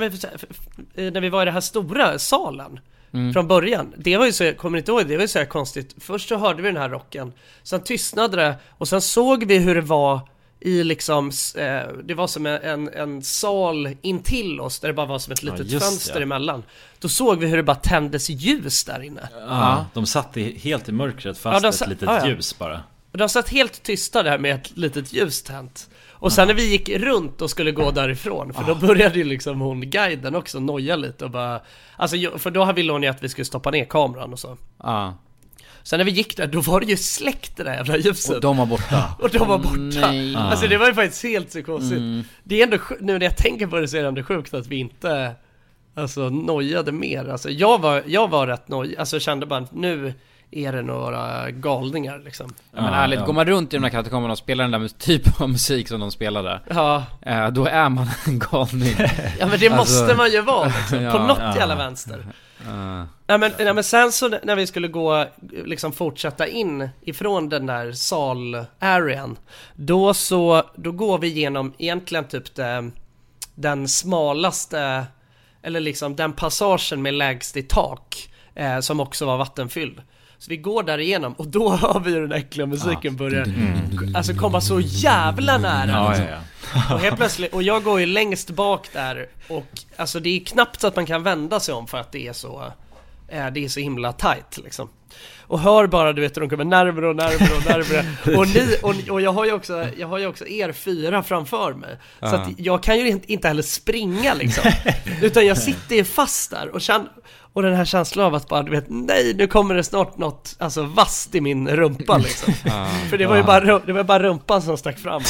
B: när vi var i den här stora salen från början. Det var ju så, kommer inte ihåg, det var ju så här konstigt. Först så hörde vi den här rocken, sen tystnade det och sen såg vi hur det var i liksom det var som en sal intill oss där det bara var som ett litet fönster emellan. Då såg vi hur det bara tändes ljus där inne.
C: Ja, de satt helt i mörkret fast ett litet ljus bara.
B: Och de satt helt tysta där med ett litet ljus tänt. Och sen när vi gick runt och skulle gå därifrån, för då började ju liksom hon guiden också noja lite och bara, alltså för då ville hon ju att vi skulle stoppa ner kameran och så. Sen när vi gick där, då var det ju släckt det där jävla ljuset.
A: Och de var borta.
B: Nej. Alltså det var ju faktiskt helt så konstigt. Det är ändå, nu när jag tänker på det så är det ändå sjukt att vi inte alltså nojade mer. Alltså jag var rätt noj. Alltså kände bara nu är det några galningar liksom.
A: Men ärligt, går man runt i de här katakomberna och spelar den där typ av musik som de spelade, då är man en galning.
B: Ja men det måste man ju vara liksom, på något jävla vänster. Nej men sen så när vi skulle gå liksom fortsätta in ifrån den där sal-arean, då går vi igenom egentligen typ den smalaste, eller liksom den passagen med lägst i tak som också var vattenfylld. Så vi går där igenom och då har vi ju den äckliga musiken börjar alltså komma så jävla nära liksom. Och helt plötsligt, och jag går ju längst bak där och alltså det är knappt så att man kan vända sig om för att det är så himla tight liksom. Och hör bara, du vet, de kommer närmare och närmare och närmare. Och jag har ju också er fyra framför mig. Så att jag kan ju inte heller springa liksom. Utan jag sitter ju fast där och den här känslan av att bara, du vet, nej, nu kommer det snart något alltså vasst i min rumpa liksom. För det var ju bara rumpan som stack fram.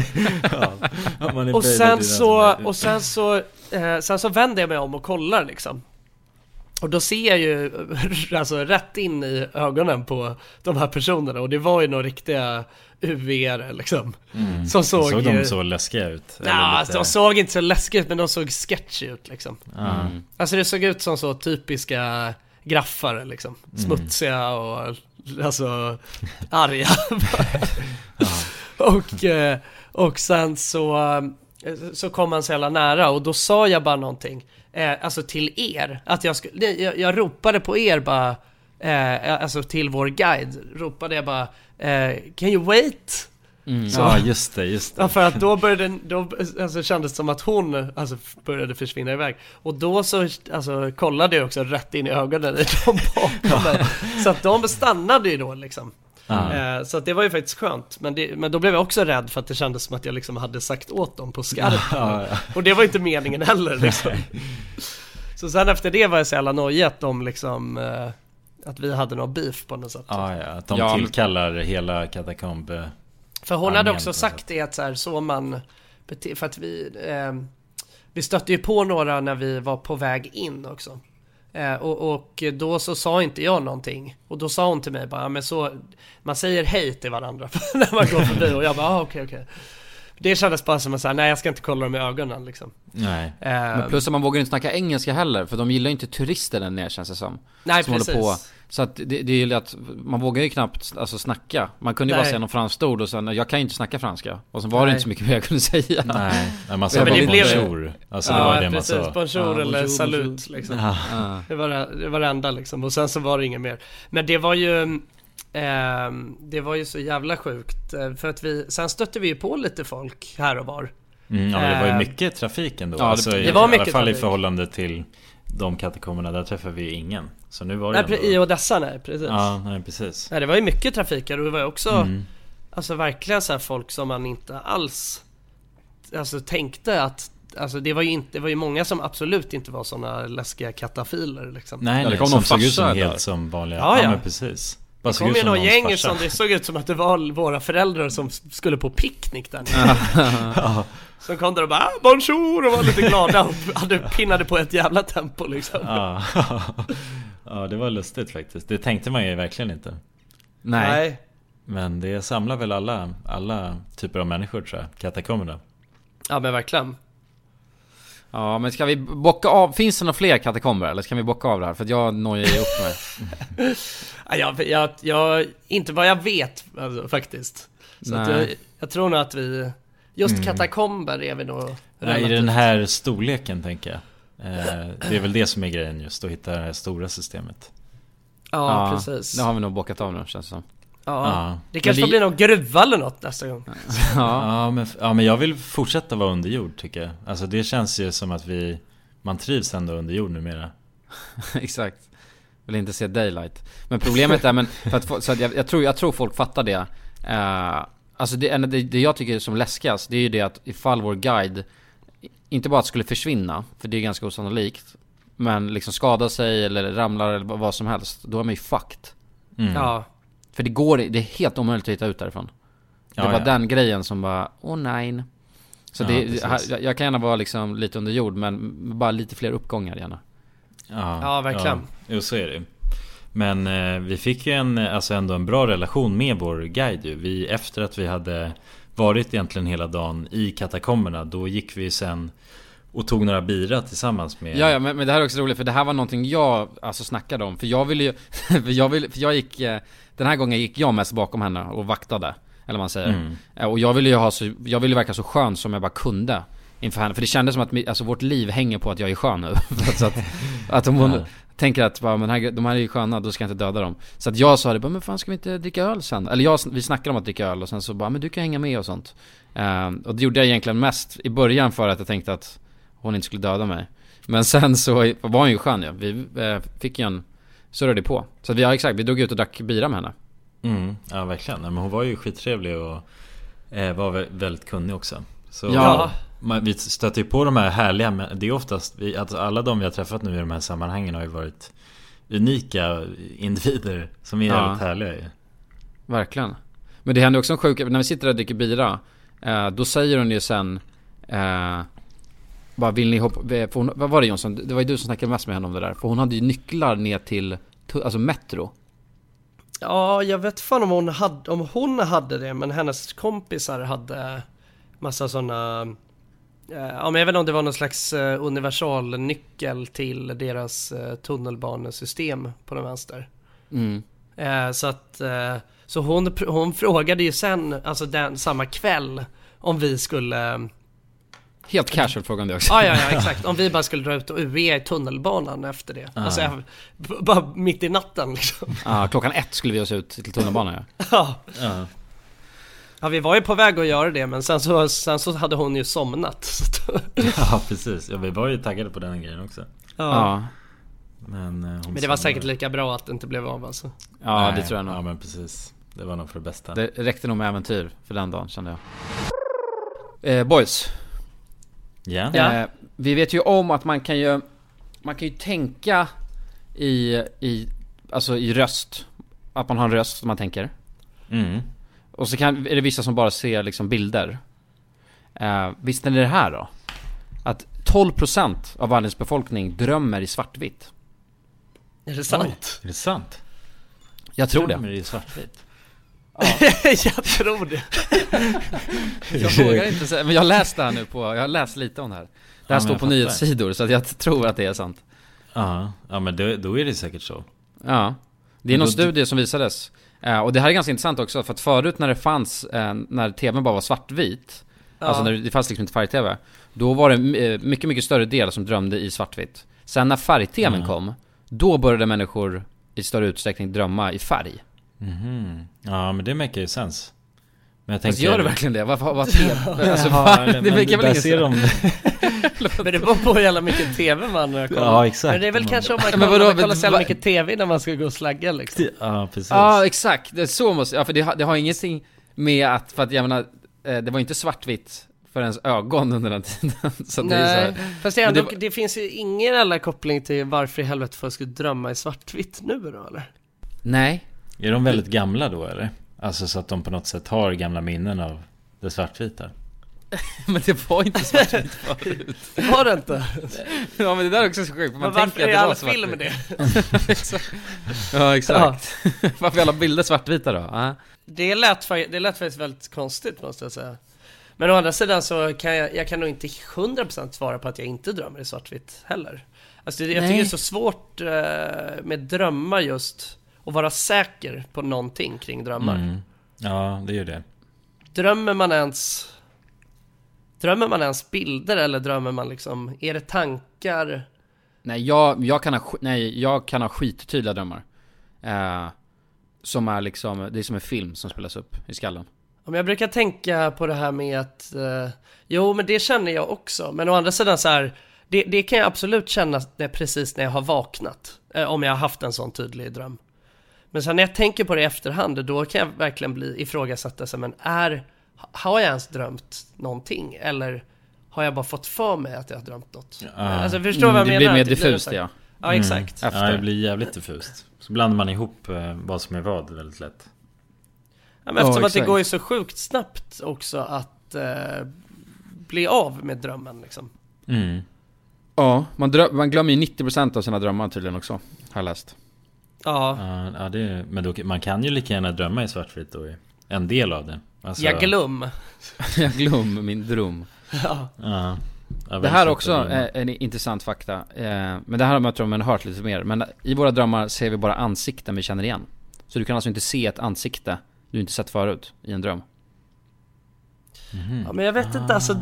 B: Och sen så vänder jag mig om och kollar liksom. Och då ser jag ju alltså rätt in i ögonen på de här personerna. Och det var ju några riktiga UV:are liksom. Som såg
C: de så läskiga ut?
B: Ja, de såg inte så läskiga ut, men de såg sketchy ut liksom. Alltså det såg ut som så typiska graffare liksom. Smutsiga och alltså arga. Och sen så så kom han så jävla nära och då sa jag bara någonting alltså till er att jag ropade på er bara alltså till vår guide ropade jag bara can you wait?
C: Ja, just det.
B: Ja, för att då alltså kändes det som att hon alltså började försvinna iväg. Och då så alltså kollade jag också rätt in i ögonen i de bakom mig. Så att de stannade ju då liksom. Så att det var ju faktiskt skönt. Men då blev jag också rädd för att det kändes som att jag liksom hade sagt åt dem på skarpen. Och det var inte meningen heller liksom. Så sen efter det var jag så jävla nojig att de liksom att vi hade någon beef på något sätt.
C: Att de tillkallar hela katakomb.
B: För hon hade också sagt det att så man för att vi stötte ju på några när vi var på väg in också. Och då så sa inte jag någonting. Och då sa hon till mig bara, men så man säger hej till varandra när man går förbi. Och jag bara, okej. Det kändes bara som att säga, nej jag ska inte kolla dem i ögonen liksom.
C: Nej.
A: Men plus att man vågar inte snacka engelska heller. För de gillar inte turister där nere, känns det som. Nej, som precis. Håller på. Så att det är ju att man vågar ju knappt alltså snacka. Man kunde ju bara säga någon franskt ord och sen, jag kan ju inte snacka franska. Och sen var det inte så mycket mer jag kunde säga.
C: Nej, man sa bara bonjour. Alltså det var det man sa.
B: Bonjour eller salut liksom. Det var det enda liksom. Och sen så var det inget mer. Men det var ju så jävla sjukt. För att sen stötte vi ju på lite folk här och var.
C: Det var ju mycket trafik ändå.
B: Ja,
C: alltså,
B: det var mycket
C: i alla fall
B: trafik.
C: I förhållande till de katakomberna, där träffade vi ju ingen. Så nu var det
B: ändå... I Odessa, nej, precis.
C: Ja, nej, precis.
B: Nej, det var ju mycket trafik och det var ju också alltså verkligen så här folk som man inte alls alltså tänkte att alltså det var ju många som absolut inte var såna läskiga katafiler liksom.
C: Nej, det kom någon såg ut som helt som vanliga. Ja, men precis.
B: Det kom ju någon gäng som det såg ut som att det var våra föräldrar som skulle på picknick där. Som kom där och bara bonjour och var lite glada och pinnade på ett jävla tempo liksom.
C: Ja, det var lustigt faktiskt. Det tänkte man ju verkligen inte.
B: Nej.
C: Men det samlar väl alla typer av människor, tror jag, katakomberna. Ja,
B: men verkligen.
A: Ja, men ska vi bocka av? Finns det några fler katakomber eller ska vi bocka av det här? För att jag nojar ju upp mig.
B: jag inte vad jag vet alltså, faktiskt. Så att jag tror nog att vi just katakomber är vi nog
C: i den här storleken tänker jag. Det är väl det som är grejen, just att hitta det här stora systemet.
B: Ja, precis.
A: Det har vi nog bockat av nu, känns det som.
B: Ja. Det kanske blir någon gruva eller något nästa gång.
C: Men jag vill fortsätta vara under jord, tycker jag. Alltså det känns ju som att man trivs ändå under jord numera.
A: Exakt. Vill inte se daylight. Men problemet är så att jag tror folk fattar det. Alltså det jag tycker är som läskigast, det är ju det att ifall vår guide inte bara skulle försvinna, för det är ganska osannolikt, men liksom skada sig eller ramlar eller vad som helst, då är man ju fucked.
B: Ja.
A: För det är helt omöjligt att hitta ut därifrån. Det var den grejen som bara, nej. Så jag kan gärna vara liksom lite under jord, men bara lite fler uppgångar gärna.
B: Ja, verkligen.
C: Jo, så är det. Men vi fick ju ändå en bra relation med vår guide ju. Efter att vi hade varit egentligen hela dagen i katakomberna, då gick vi sen och tog några bira tillsammans med...
A: Ja, men det här är också roligt, för det här var någonting jag alltså snackade om. För jag ville ju... för jag gick... Den här gången gick jag mest bakom henne och vaktade, eller man säger. Och jag ville verka så skön som jag bara kunde inför henne. För det kändes som att alltså, vårt liv hänger på att jag är skön nu. Så att om hon tänker att de här är ju sköna, då ska jag inte döda dem. Så att jag sa det, men fan, ska vi inte dricka öl sen? Eller vi snackade om att dricka öl och sen så bara, men du kan hänga med och sånt. Och det gjorde jag egentligen mest i början för att jag tänkte att hon inte skulle döda mig. Men sen så var hon ju skön, ja. Vi fick ju surrade på. Så vi drog ut och drack bira med henne.
C: Ja, verkligen. Men hon var ju skittrevlig och var väldigt kunnig också. Så vi stöter ju på de här härliga, men det är oftast alltså alla de vi har träffat nu i de här sammanhangen har ju varit unika individer som är jävligt härliga.
A: Verkligen. Men det händer också en sjuk, när vi sitter där och dricker bira, då säger hon ju sen bara, vill ni hoppa, vad var det, Jonsson? Det var ju du som snackade mest med henne om det där. För hon hade ju nycklar ner till alltså metro.
B: Ja, jag vet fan om hon hade det, men hennes kompisar hade massa såna men jag vet inte om det var någon slags universal nyckel till deras tunnelbanesystem på den vänster. Så hon frågade ju sen, alltså samma kväll, om vi skulle
A: Helt casual fråga om det också.
B: Ja, exakt. Om vi bara skulle dra ut och UE i tunnelbanan efter det. Alltså, bara mitt i natten liksom.
A: Ja, 1:00 skulle vi oss ut till tunnelbanan.
B: Ja, vi var ju på väg att göra det, men sen så hade hon ju somnat.
C: Ja, precis. Ja, vi var ju taggade på den grejen också.
B: Ja.
C: Men
B: det var säkert lika bra att det inte blev av alltså.
A: Ja, nej, det tror jag nog.
C: Ja, men precis. Det var nog för det bästa.
A: Det räckte nog med äventyr för den dagen, kände jag. Boys.
C: Ja.
A: Vi vet ju om att man kan ju tänka i röst. Att man har en röst som man tänker. Och så är det vissa som bara ser liksom bilder. Visst är det här då? Att 12% av världens befolkning drömmer i svartvitt.
B: Är det sant?
C: Oj, är det sant?
A: Jag tror
C: drömmer i svartvitt.
B: Ja. Jag tror det.
A: Jag vågar inte säga, men jag läste här nu jag har läst lite om det här. Det här står på nyhetssidor, så att jag tror att det är sant.
C: Ja, men då är det säkert så.
A: Ja. Det är någon studie som visades. Och det här är ganska intressant också, för att förut när det fanns när tvn bara var svartvit, alltså när det fanns liksom inte färg-tv, då var det mycket, mycket större del som drömde i svartvitt. Sen när färg-tvn kom, då började människor i större utsträckning drömma i färg.
C: Ja, men det make ju sens. Men jag
A: tänkte, gör det verkligen det? Vad tv? Alltså, det verkar väl
C: ser de.
B: Men det var på jävla mycket tv man kollar.
C: Ja, exakt.
B: Men det är väl kanske om man kollar så jävla mycket tv när man ska gå och slagga liksom.
C: Ja, precis.
A: Ja, exakt. Det är så måste. Ja, för det har ingenting med att, för att jag menar, det var inte svartvitt för ens ögon under den tiden. Så
B: nej,
A: det är så
B: fast det finns ju ingen alla koppling till varför i helvete folk skulle drömma i svartvitt nu då, eller?
A: Nej.
C: Är de väldigt gamla då, eller? Alltså så att de på något sätt har gamla minnen av det svartvita.
A: Men det var inte svartvitt förut.
B: Var det inte?
A: Ja, men det där är också så sjukt.
B: Men varför är alla filmer det?
A: Ja, exakt. Varför är alla bilder svartvita då?
B: Det lät faktiskt väldigt konstigt, måste jag säga. Men å andra sidan så kan jag kan nog inte 100% svara på att jag inte drömmer i svartvitt heller. Alltså jag tycker det är så svårt med drömmar just, och vara säker på någonting kring drömmar.
C: Ja, det är ju det.
B: Drömmer man ens bilder, eller drömmer man liksom, är det tankar?
A: Nej, jag kan ha skittydliga drömmar. Som är liksom, det är som en film som spelas upp i skallen.
B: Om jag brukar tänka på det här med att jo, men det känner jag också. Men å andra sidan så här, det kan jag absolut känna precis när jag har vaknat, om jag har haft en sån tydlig dröm. Men sen när jag tänker på det i efterhand, då kan jag verkligen bli ifrågasatt. Så, men har jag ens drömt någonting? Eller har jag bara fått för mig att jag har drömt något? Alltså, förstår vad jag menar?
A: Det blir mer diffust, ja.
B: Ja, exakt.
C: Ja, det blir jävligt diffust. Så blandar man ihop vad som är vad väldigt lätt.
B: Ja, men eftersom att det går ju så sjukt snabbt också att bli av med drömmen liksom.
A: Ja, man glömmer ju 90% av sina drömmar tydligen också, har jag läst.
B: Ja,
C: men då, man kan ju lika gärna drömma i svartvitt då, en del av det. Alltså,
B: jag
A: glöm min dröm.
B: Ja.
A: Det här också är en intressant fakta. Men det här har man hört lite mer. Men i våra drömmar ser vi bara ansikten vi känner igen. Så du kan alltså inte se ett ansikte du inte sett förut i en dröm.
B: Ja, men jag vet inte, alltså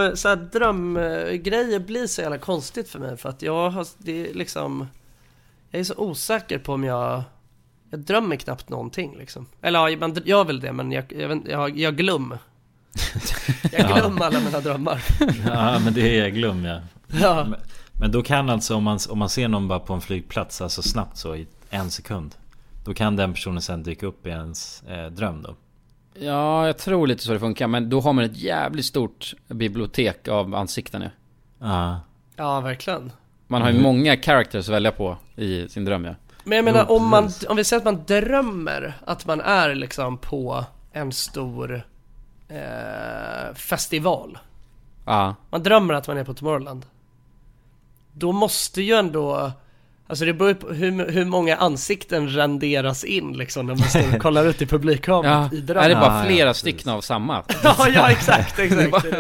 B: drömgrejer blir så jävla konstigt för mig. För att det är liksom, jag är så osäker på om jag drömmer knappt någonting liksom. Eller ja, jag gör väl det, men jag glöm. Jag glömmer alla mina drömmar.
C: Ja, men det är jag glöm, ja.
B: Ja.
C: Men då kan alltså, om man ser någon bara på en flygplats, alltså snabbt så i 1 sekund, då kan den personen sen dyka upp i ens dröm då.
A: Ja, jag tror lite så det funkar. Men då har man ett jävligt stort bibliotek av ansikten nu.
B: Ja, verkligen.
A: Man har ju många characters att välja på i sin dröm, ja.
B: Men jag menar, om vi säger att man drömmer att man är liksom på en stor festival. Man drömmer att man är på Tomorrowland. Då måste ju ändå, alltså det beror på hur många ansikten renderas in liksom, när man står och kollar ut i publikkameran i drömmen.
A: Är det bara flera stycken av samma?
B: Ja, exakt. Det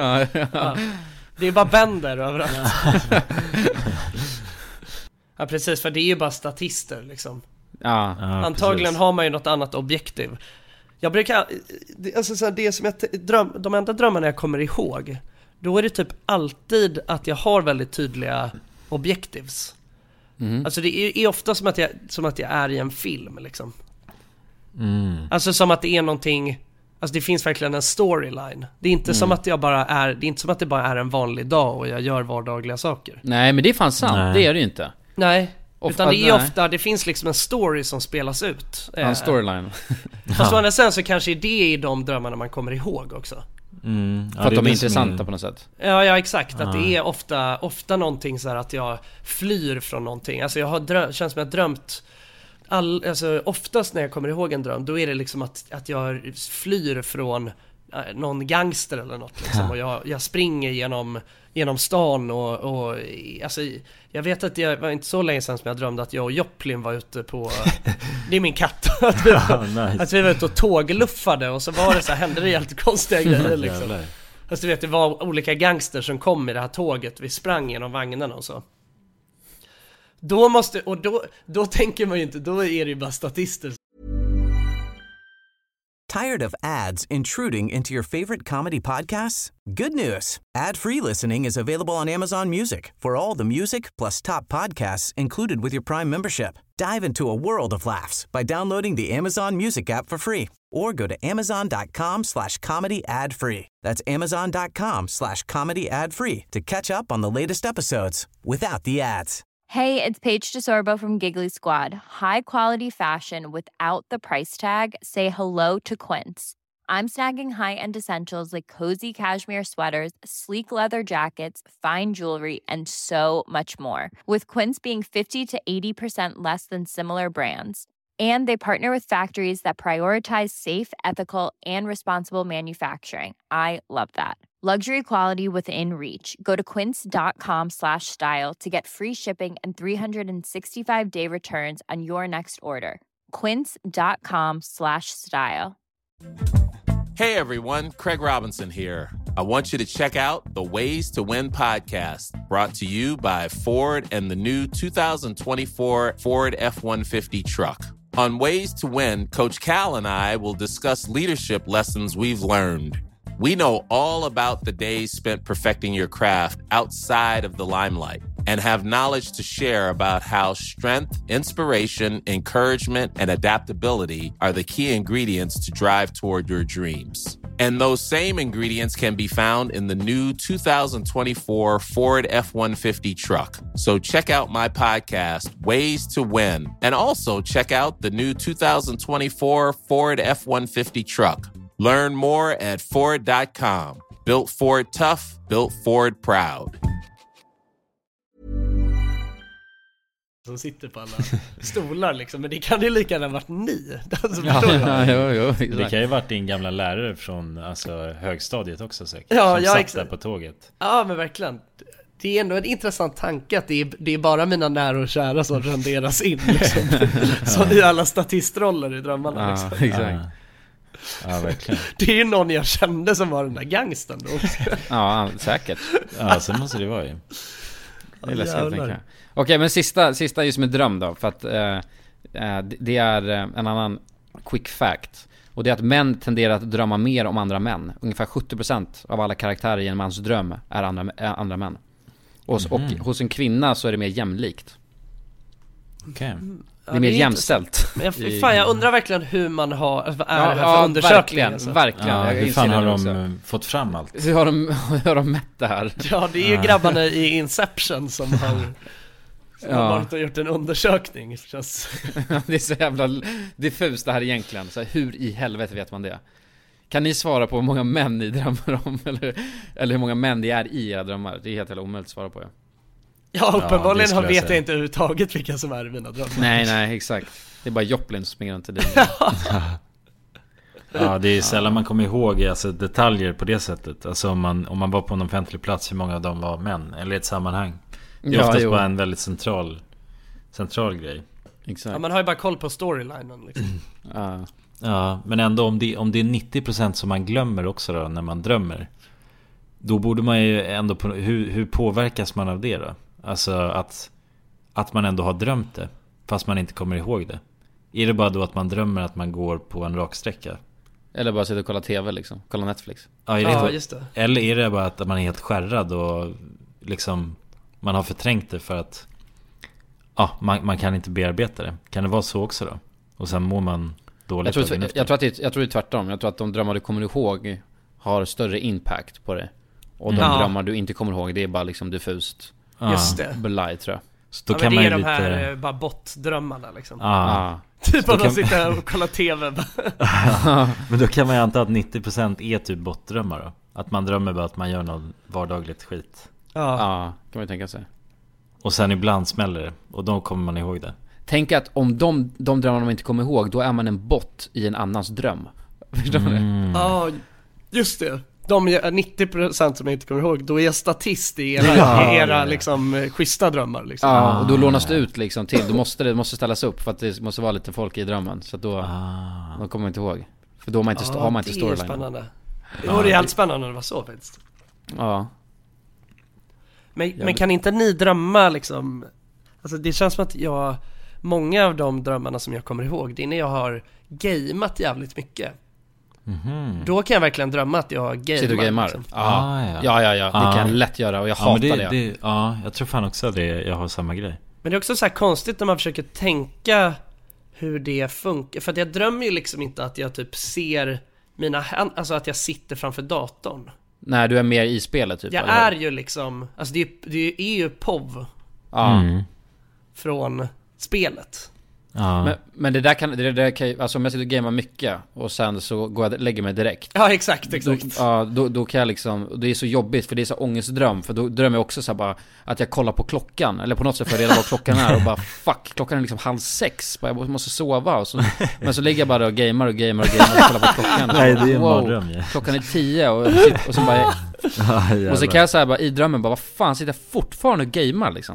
B: är bara bänder överallt. Ja, precis, för det är ju bara statister liksom. Antagligen precis. Har man ju något annat objektiv. Jag brukar, alltså så här, det som de enda drömmarna jag kommer ihåg, då är det typ alltid att jag har väldigt tydliga objectives. Alltså det är ofta som att jag är i en film liksom. Alltså som att det är någonting. Alltså det finns verkligen en storyline. Det är inte som att det bara är en vanlig dag och jag gör vardagliga saker.
A: Nej, men det är fan sant. Det är det ju inte.
B: Nej, utan det är ofta, det finns liksom en story som spelas ut.
A: En storyline.
B: Fast å andra sidan så kanske det är de drömmarna man kommer ihåg också.
A: För att de är intressanta på något sätt.
B: Ja, exakt. Att det är ofta någonting så här att jag flyr från någonting. Alltså jag har känns som jag har drömt alltså oftast när jag kommer ihåg en dröm, då är det liksom att jag flyr från någon gangster eller något liksom. Och jag springer genom stan och alltså, jag vet att det var inte så länge sedan som jag drömde att jag och Joplin var ute på det är min katt att vi var ute och tågluffade och så var det så här, hände det helt konstiga grejer liksom. Alltså du vet, det var olika gangster som kom i det här tåget, vi sprang genom vagnarna och så. Då tänker man ju inte, då är det ju bara statister.
E: Tired of ads intruding into your favorite comedy podcasts? Good news. Ad-free listening is available on Amazon Music for all the music plus top podcasts included with your Prime membership. Dive into a world of laughs by downloading the Amazon Music app for free or go to amazon.com/comedy ad-free. That's amazon.com/comedy ad-free to catch up on the latest episodes without the ads.
F: Hey, it's Paige DeSorbo from Giggly Squad. High quality fashion without the price tag. Say hello to Quince. I'm snagging high-end essentials like cozy cashmere sweaters, sleek leather jackets, fine jewelry, and so much more. With Quince being 50 to 80% less than similar brands. And they partner with factories that prioritize safe, ethical, and responsible manufacturing. I love that. Luxury quality within reach. Go to quince.com/style to get free shipping and 365-day returns on your next order. Quince.com/style.
K: Hey everyone, Craig Robinson here. I want you to check out the Ways to Win podcast, brought to you by Ford and the new 2024 Ford F-150 truck. On Ways to Win, Coach Cal and I will discuss leadership lessons we've learned. We know all about the days spent perfecting your craft outside of the limelight and have knowledge to share about how strength, inspiration, encouragement, and adaptability are the key ingredients to drive toward your dreams. And those same ingredients can be found in the new 2024 Ford F-150 truck. So check out my podcast, Ways to Win, and also check out the new 2024 Ford F-150 truck. Learn more at Ford.com. Built Ford tough, built Ford proud.
B: Som sitter på alla stolar liksom, men det kan ju lika gärna varit ni. Alltså,
C: jo, det kan ju varit din gamla lärare från högstadiet också säkert.
B: Ja,
C: som satt där på tåget.
B: Ja, men verkligen. Det är ändå en intressant tanke att det är bara mina nära och kära som renderas in liksom. Som i alla statistroller i drömmarna liksom.
A: Exakt.
C: Ja, verkligen.
B: Det är ju någon jag kände som var den där gangsten då.
A: Ja, säkert.
C: Ja, så måste det vara ju.
A: Det är läskigt att tänka. Okej, men sista är ju som en dröm då. För att det är en annan quick fact. Och det är att män tenderar att drömma mer om andra män. Ungefär 70% av alla karaktärer i en mans dröm är andra män. Och hos en kvinna så är det mer jämlikt.
C: Okej.
A: Det är mer jämställt.
B: Men jag undrar verkligen hur man har för undersökningar.
A: Verkligen.
C: Hur fan har de fått fram allt?
A: Hur har de mätt det här?
B: Ja, det är ju grabbarna i Inception som har varit och gjort en undersökning.
A: Det är så jävla diffust det här egentligen. Så här, hur i helvete vet man det? Kan ni svara på hur många män ni drömmer om? Eller hur många män det är i era drömmar? Det är helt jävla omöjligt att svara på.
B: Ja, uppenbarligen vet jag inte överhuvudtaget vilka som är i mina drömmar.
A: Nej, exakt. Det är bara Joplin som springer runt i din.
C: Ja, det är sällan man kommer ihåg detaljer på det sättet. Alltså om man var på en offentlig plats, hur många av dem var män eller ett sammanhang. Det är oftast bara en väldigt central grej.
A: Exakt.
B: Ja, man har ju bara koll på storylinen liksom.
C: Ja, men ändå om det är 90% som man glömmer också då, när man drömmer. Då borde man ju ändå hur påverkas man av det då? Alltså att man ändå har drömt det fast man inte kommer ihåg det. Är det bara då att man drömmer att man går på en raksträcka?
A: Eller bara sitta och kolla TV liksom, kolla Netflix.
C: Ja,
B: just det.
C: Eller är det bara att man är helt skärrad och liksom man har förträngt det för att man kan inte bearbeta det. Kan det vara så också då? Och sen mår man dåligt.
A: Jag tror det är tvärtom. Jag tror att de drömmar du kommer ihåg har större impact på det. Och de drömmar du inte kommer ihåg, det är bara liksom diffust.
B: Just det.
A: Belaj, tror jag.
C: Så då kan man
B: det är
C: ju
B: de här bara bottdrömmarna liksom. Typ
C: så
B: att man sitter och kollar TV.
C: Men då kan man ju anta att 90% är typ bottdrömmar då. Att man drömmer bara att man gör något vardagligt skit.
A: Ja, kan man ju tänka sig.
C: Och sen ibland smäller det. Och då kommer man ihåg det.
A: Tänk att om de drömmar man inte kommer ihåg, då är man en bott i en annans dröm. Förstår du det?
B: Ja, just det. De 90% som jag inte kommer ihåg, då är jag statist i era liksom schyssta drömmar liksom.
A: Ja, och då lånas det ut liksom till. Det måste ställas upp för att det måste vara lite folk i drömmen. Så då kommer man inte ihåg. För då har man inte storyline.
B: Det är spännande. Det är helt spännande när det var så faktiskt.
A: Ja.
B: Men kan inte ni drömma liksom? Alltså det känns som att många av de drömmarna som jag kommer ihåg, det är när jag har gameat jävligt mycket. Då kan jag verkligen drömma att jag gamear.
A: Sitter du gamar? Liksom. Ja. Det kan jag lätt göra och jag hatar det.
C: Jag tror fan också att jag har samma grej.
B: Men det är också så här konstigt när man försöker tänka hur det funkar. För att jag drömmer ju liksom inte att jag typ ser alltså att jag sitter framför datorn.
A: Nej, du är mer i spelet typ.
B: Jag är ju liksom, alltså det är ju POV från spelet.
A: Men det där kan alltså om jag sitter och gamar mycket och sen så går jag och lägger mig direkt.
B: Ja, exakt.
A: Då kan jag liksom, det är så jobbigt för det är så ångestdröm, för då drömmer jag också så här bara att jag kollar på klockan eller på något sätt för att reda vad klockan är och bara fuck, klockan är liksom 5:30, jag måste sova och så, men så ligger jag bara och gamar och kollar på klockan.
C: Nej, det är en mardröm.
A: Klockan är 10 och så bara och så kan jag säga bara i drömmen bara vad fan, sitter jag fortfarande och gamar liksom.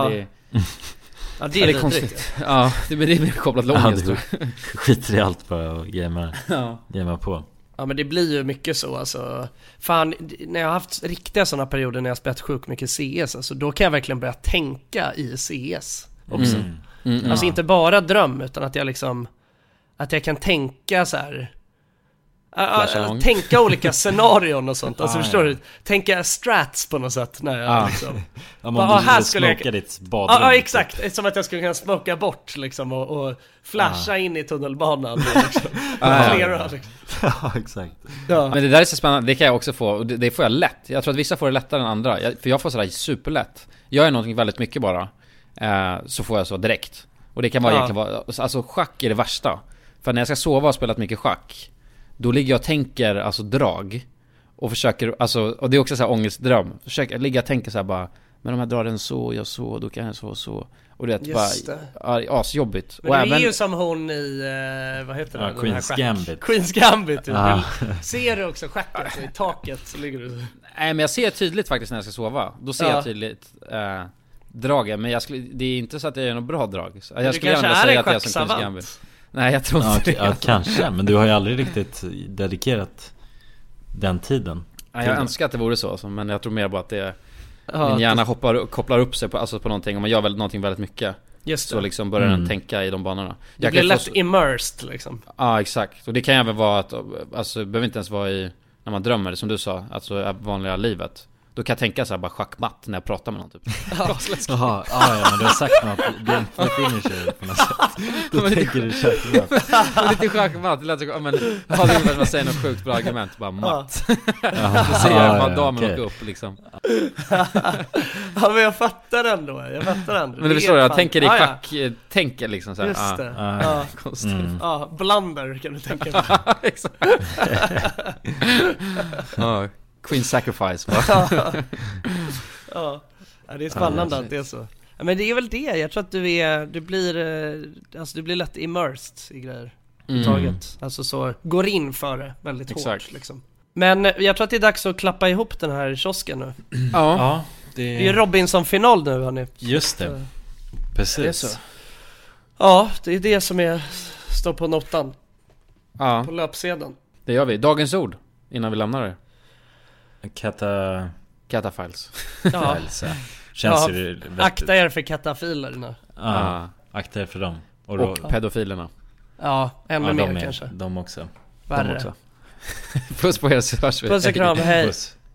B: Ja, det är
A: konstigt. Ja, det blir mer kopplat långt.
C: Skiter i allt bara och gamar på.
B: Ja, men det blir ju mycket så alltså. Fan, när jag har haft riktiga sådana perioder när jag har spelat sjukt mycket CS, alltså, då kan jag verkligen börja tänka i CS också. Alltså inte bara dröm, utan att jag liksom, att jag kan tänka så här. Tänka olika scenarion och sånt. Alltså förstår du? Tänka strats på något sätt när jag liksom
C: här skulle jag ditt badrum.
B: Ja, exakt. Som att jag skulle kunna smoka bort liksom och flasha in i tunnelbanan liksom.
C: Ja, exakt.
A: Ja. Men det där är så spännande. Det kan jag också få, och det får jag lätt. Jag tror att vissa får det lättare än andra. För jag får sådär superlätt. Jag är någonting väldigt mycket bara. Så får jag så direkt. Och det kan vara egentligen alltså schack är det värsta. För när jag ska sova och spela mycket schack, då ligger jag och tänker alltså drag och försöker, alltså, och det är också så här ångestdröm. Försöker ligga och tänka så här bara, men om jag drar den så, jag så, då kan jag så. Och det är bara asjobbigt.
B: Men och det är ju som hon i vad heter det?
C: Queen's Gambit.
B: Queen's Gambit. Ser du också schacket i taket så ligger du.
A: Nej, men jag ser tydligt faktiskt när jag ska sova. Då ser jag tydligt dragen, men det är inte så att jag gör något bra drag. Jag skulle gärna säga att jag är som Queen's Gambit. Nej, jag tror inte det.
C: Ja, kanske, men du har ju aldrig riktigt dedikerat den tiden.
A: Ja, jag önskar att det vore så, men jag tror mer bara att det min hjärna kopplar upp sig på någonting. Om man gör någonting väldigt mycket, så liksom börjar den tänka i de banorna.
B: Jag blir lätt immersed liksom.
A: Ja, exakt. Och det kan ju även vara att, alltså, det behöver inte ens vara när man drömmer, som du sa, alltså vanliga livet. Då kan jag tänka så här bara schackmatt när jag pratar med någon typ.
C: Jaha, men du har sagt något. Det är inte finisher på något sätt. Då tänker du schackmatt.
A: Lite schackmatt. Det låter men har det att man säger något sjukt bra argument, bara matt. Då ser jag damen åka upp liksom.
B: Ja, men jag fattar ändå.
A: Men du förstår, jag tänker i schack, tänker liksom så här.
B: Just det.
A: Konstigt.
B: Blunder kan du tänka dig.
A: Exakt. Queen Sacrifice.
B: Ja, det är spännande att det är så. Men det är väl det. Jag tror att du blir lätt immersed i grejer taget. Alltså så går in för det väldigt hårt liksom. Men jag tror att det är dags att klappa ihop den här kiosken nu.
A: Ja.
B: Det är Robinson-final nu, hörni.
C: Just det. Precis. Det är så.
B: Ja, det är det som står på notan.
A: Ja.
B: På löpsedeln.
A: Det gör vi. Dagens ord innan vi lämnar det. Katafiles.
B: Ja.
C: Känns ju
B: akta er för katafiler nu.
C: Akta er för dem.
A: Och pedofilerna.
B: Ja, ännu mer kanske.
C: De också.
B: Värre.
A: Puss på er, så hörs vi.
B: Puss och kram, hej.
C: Puss.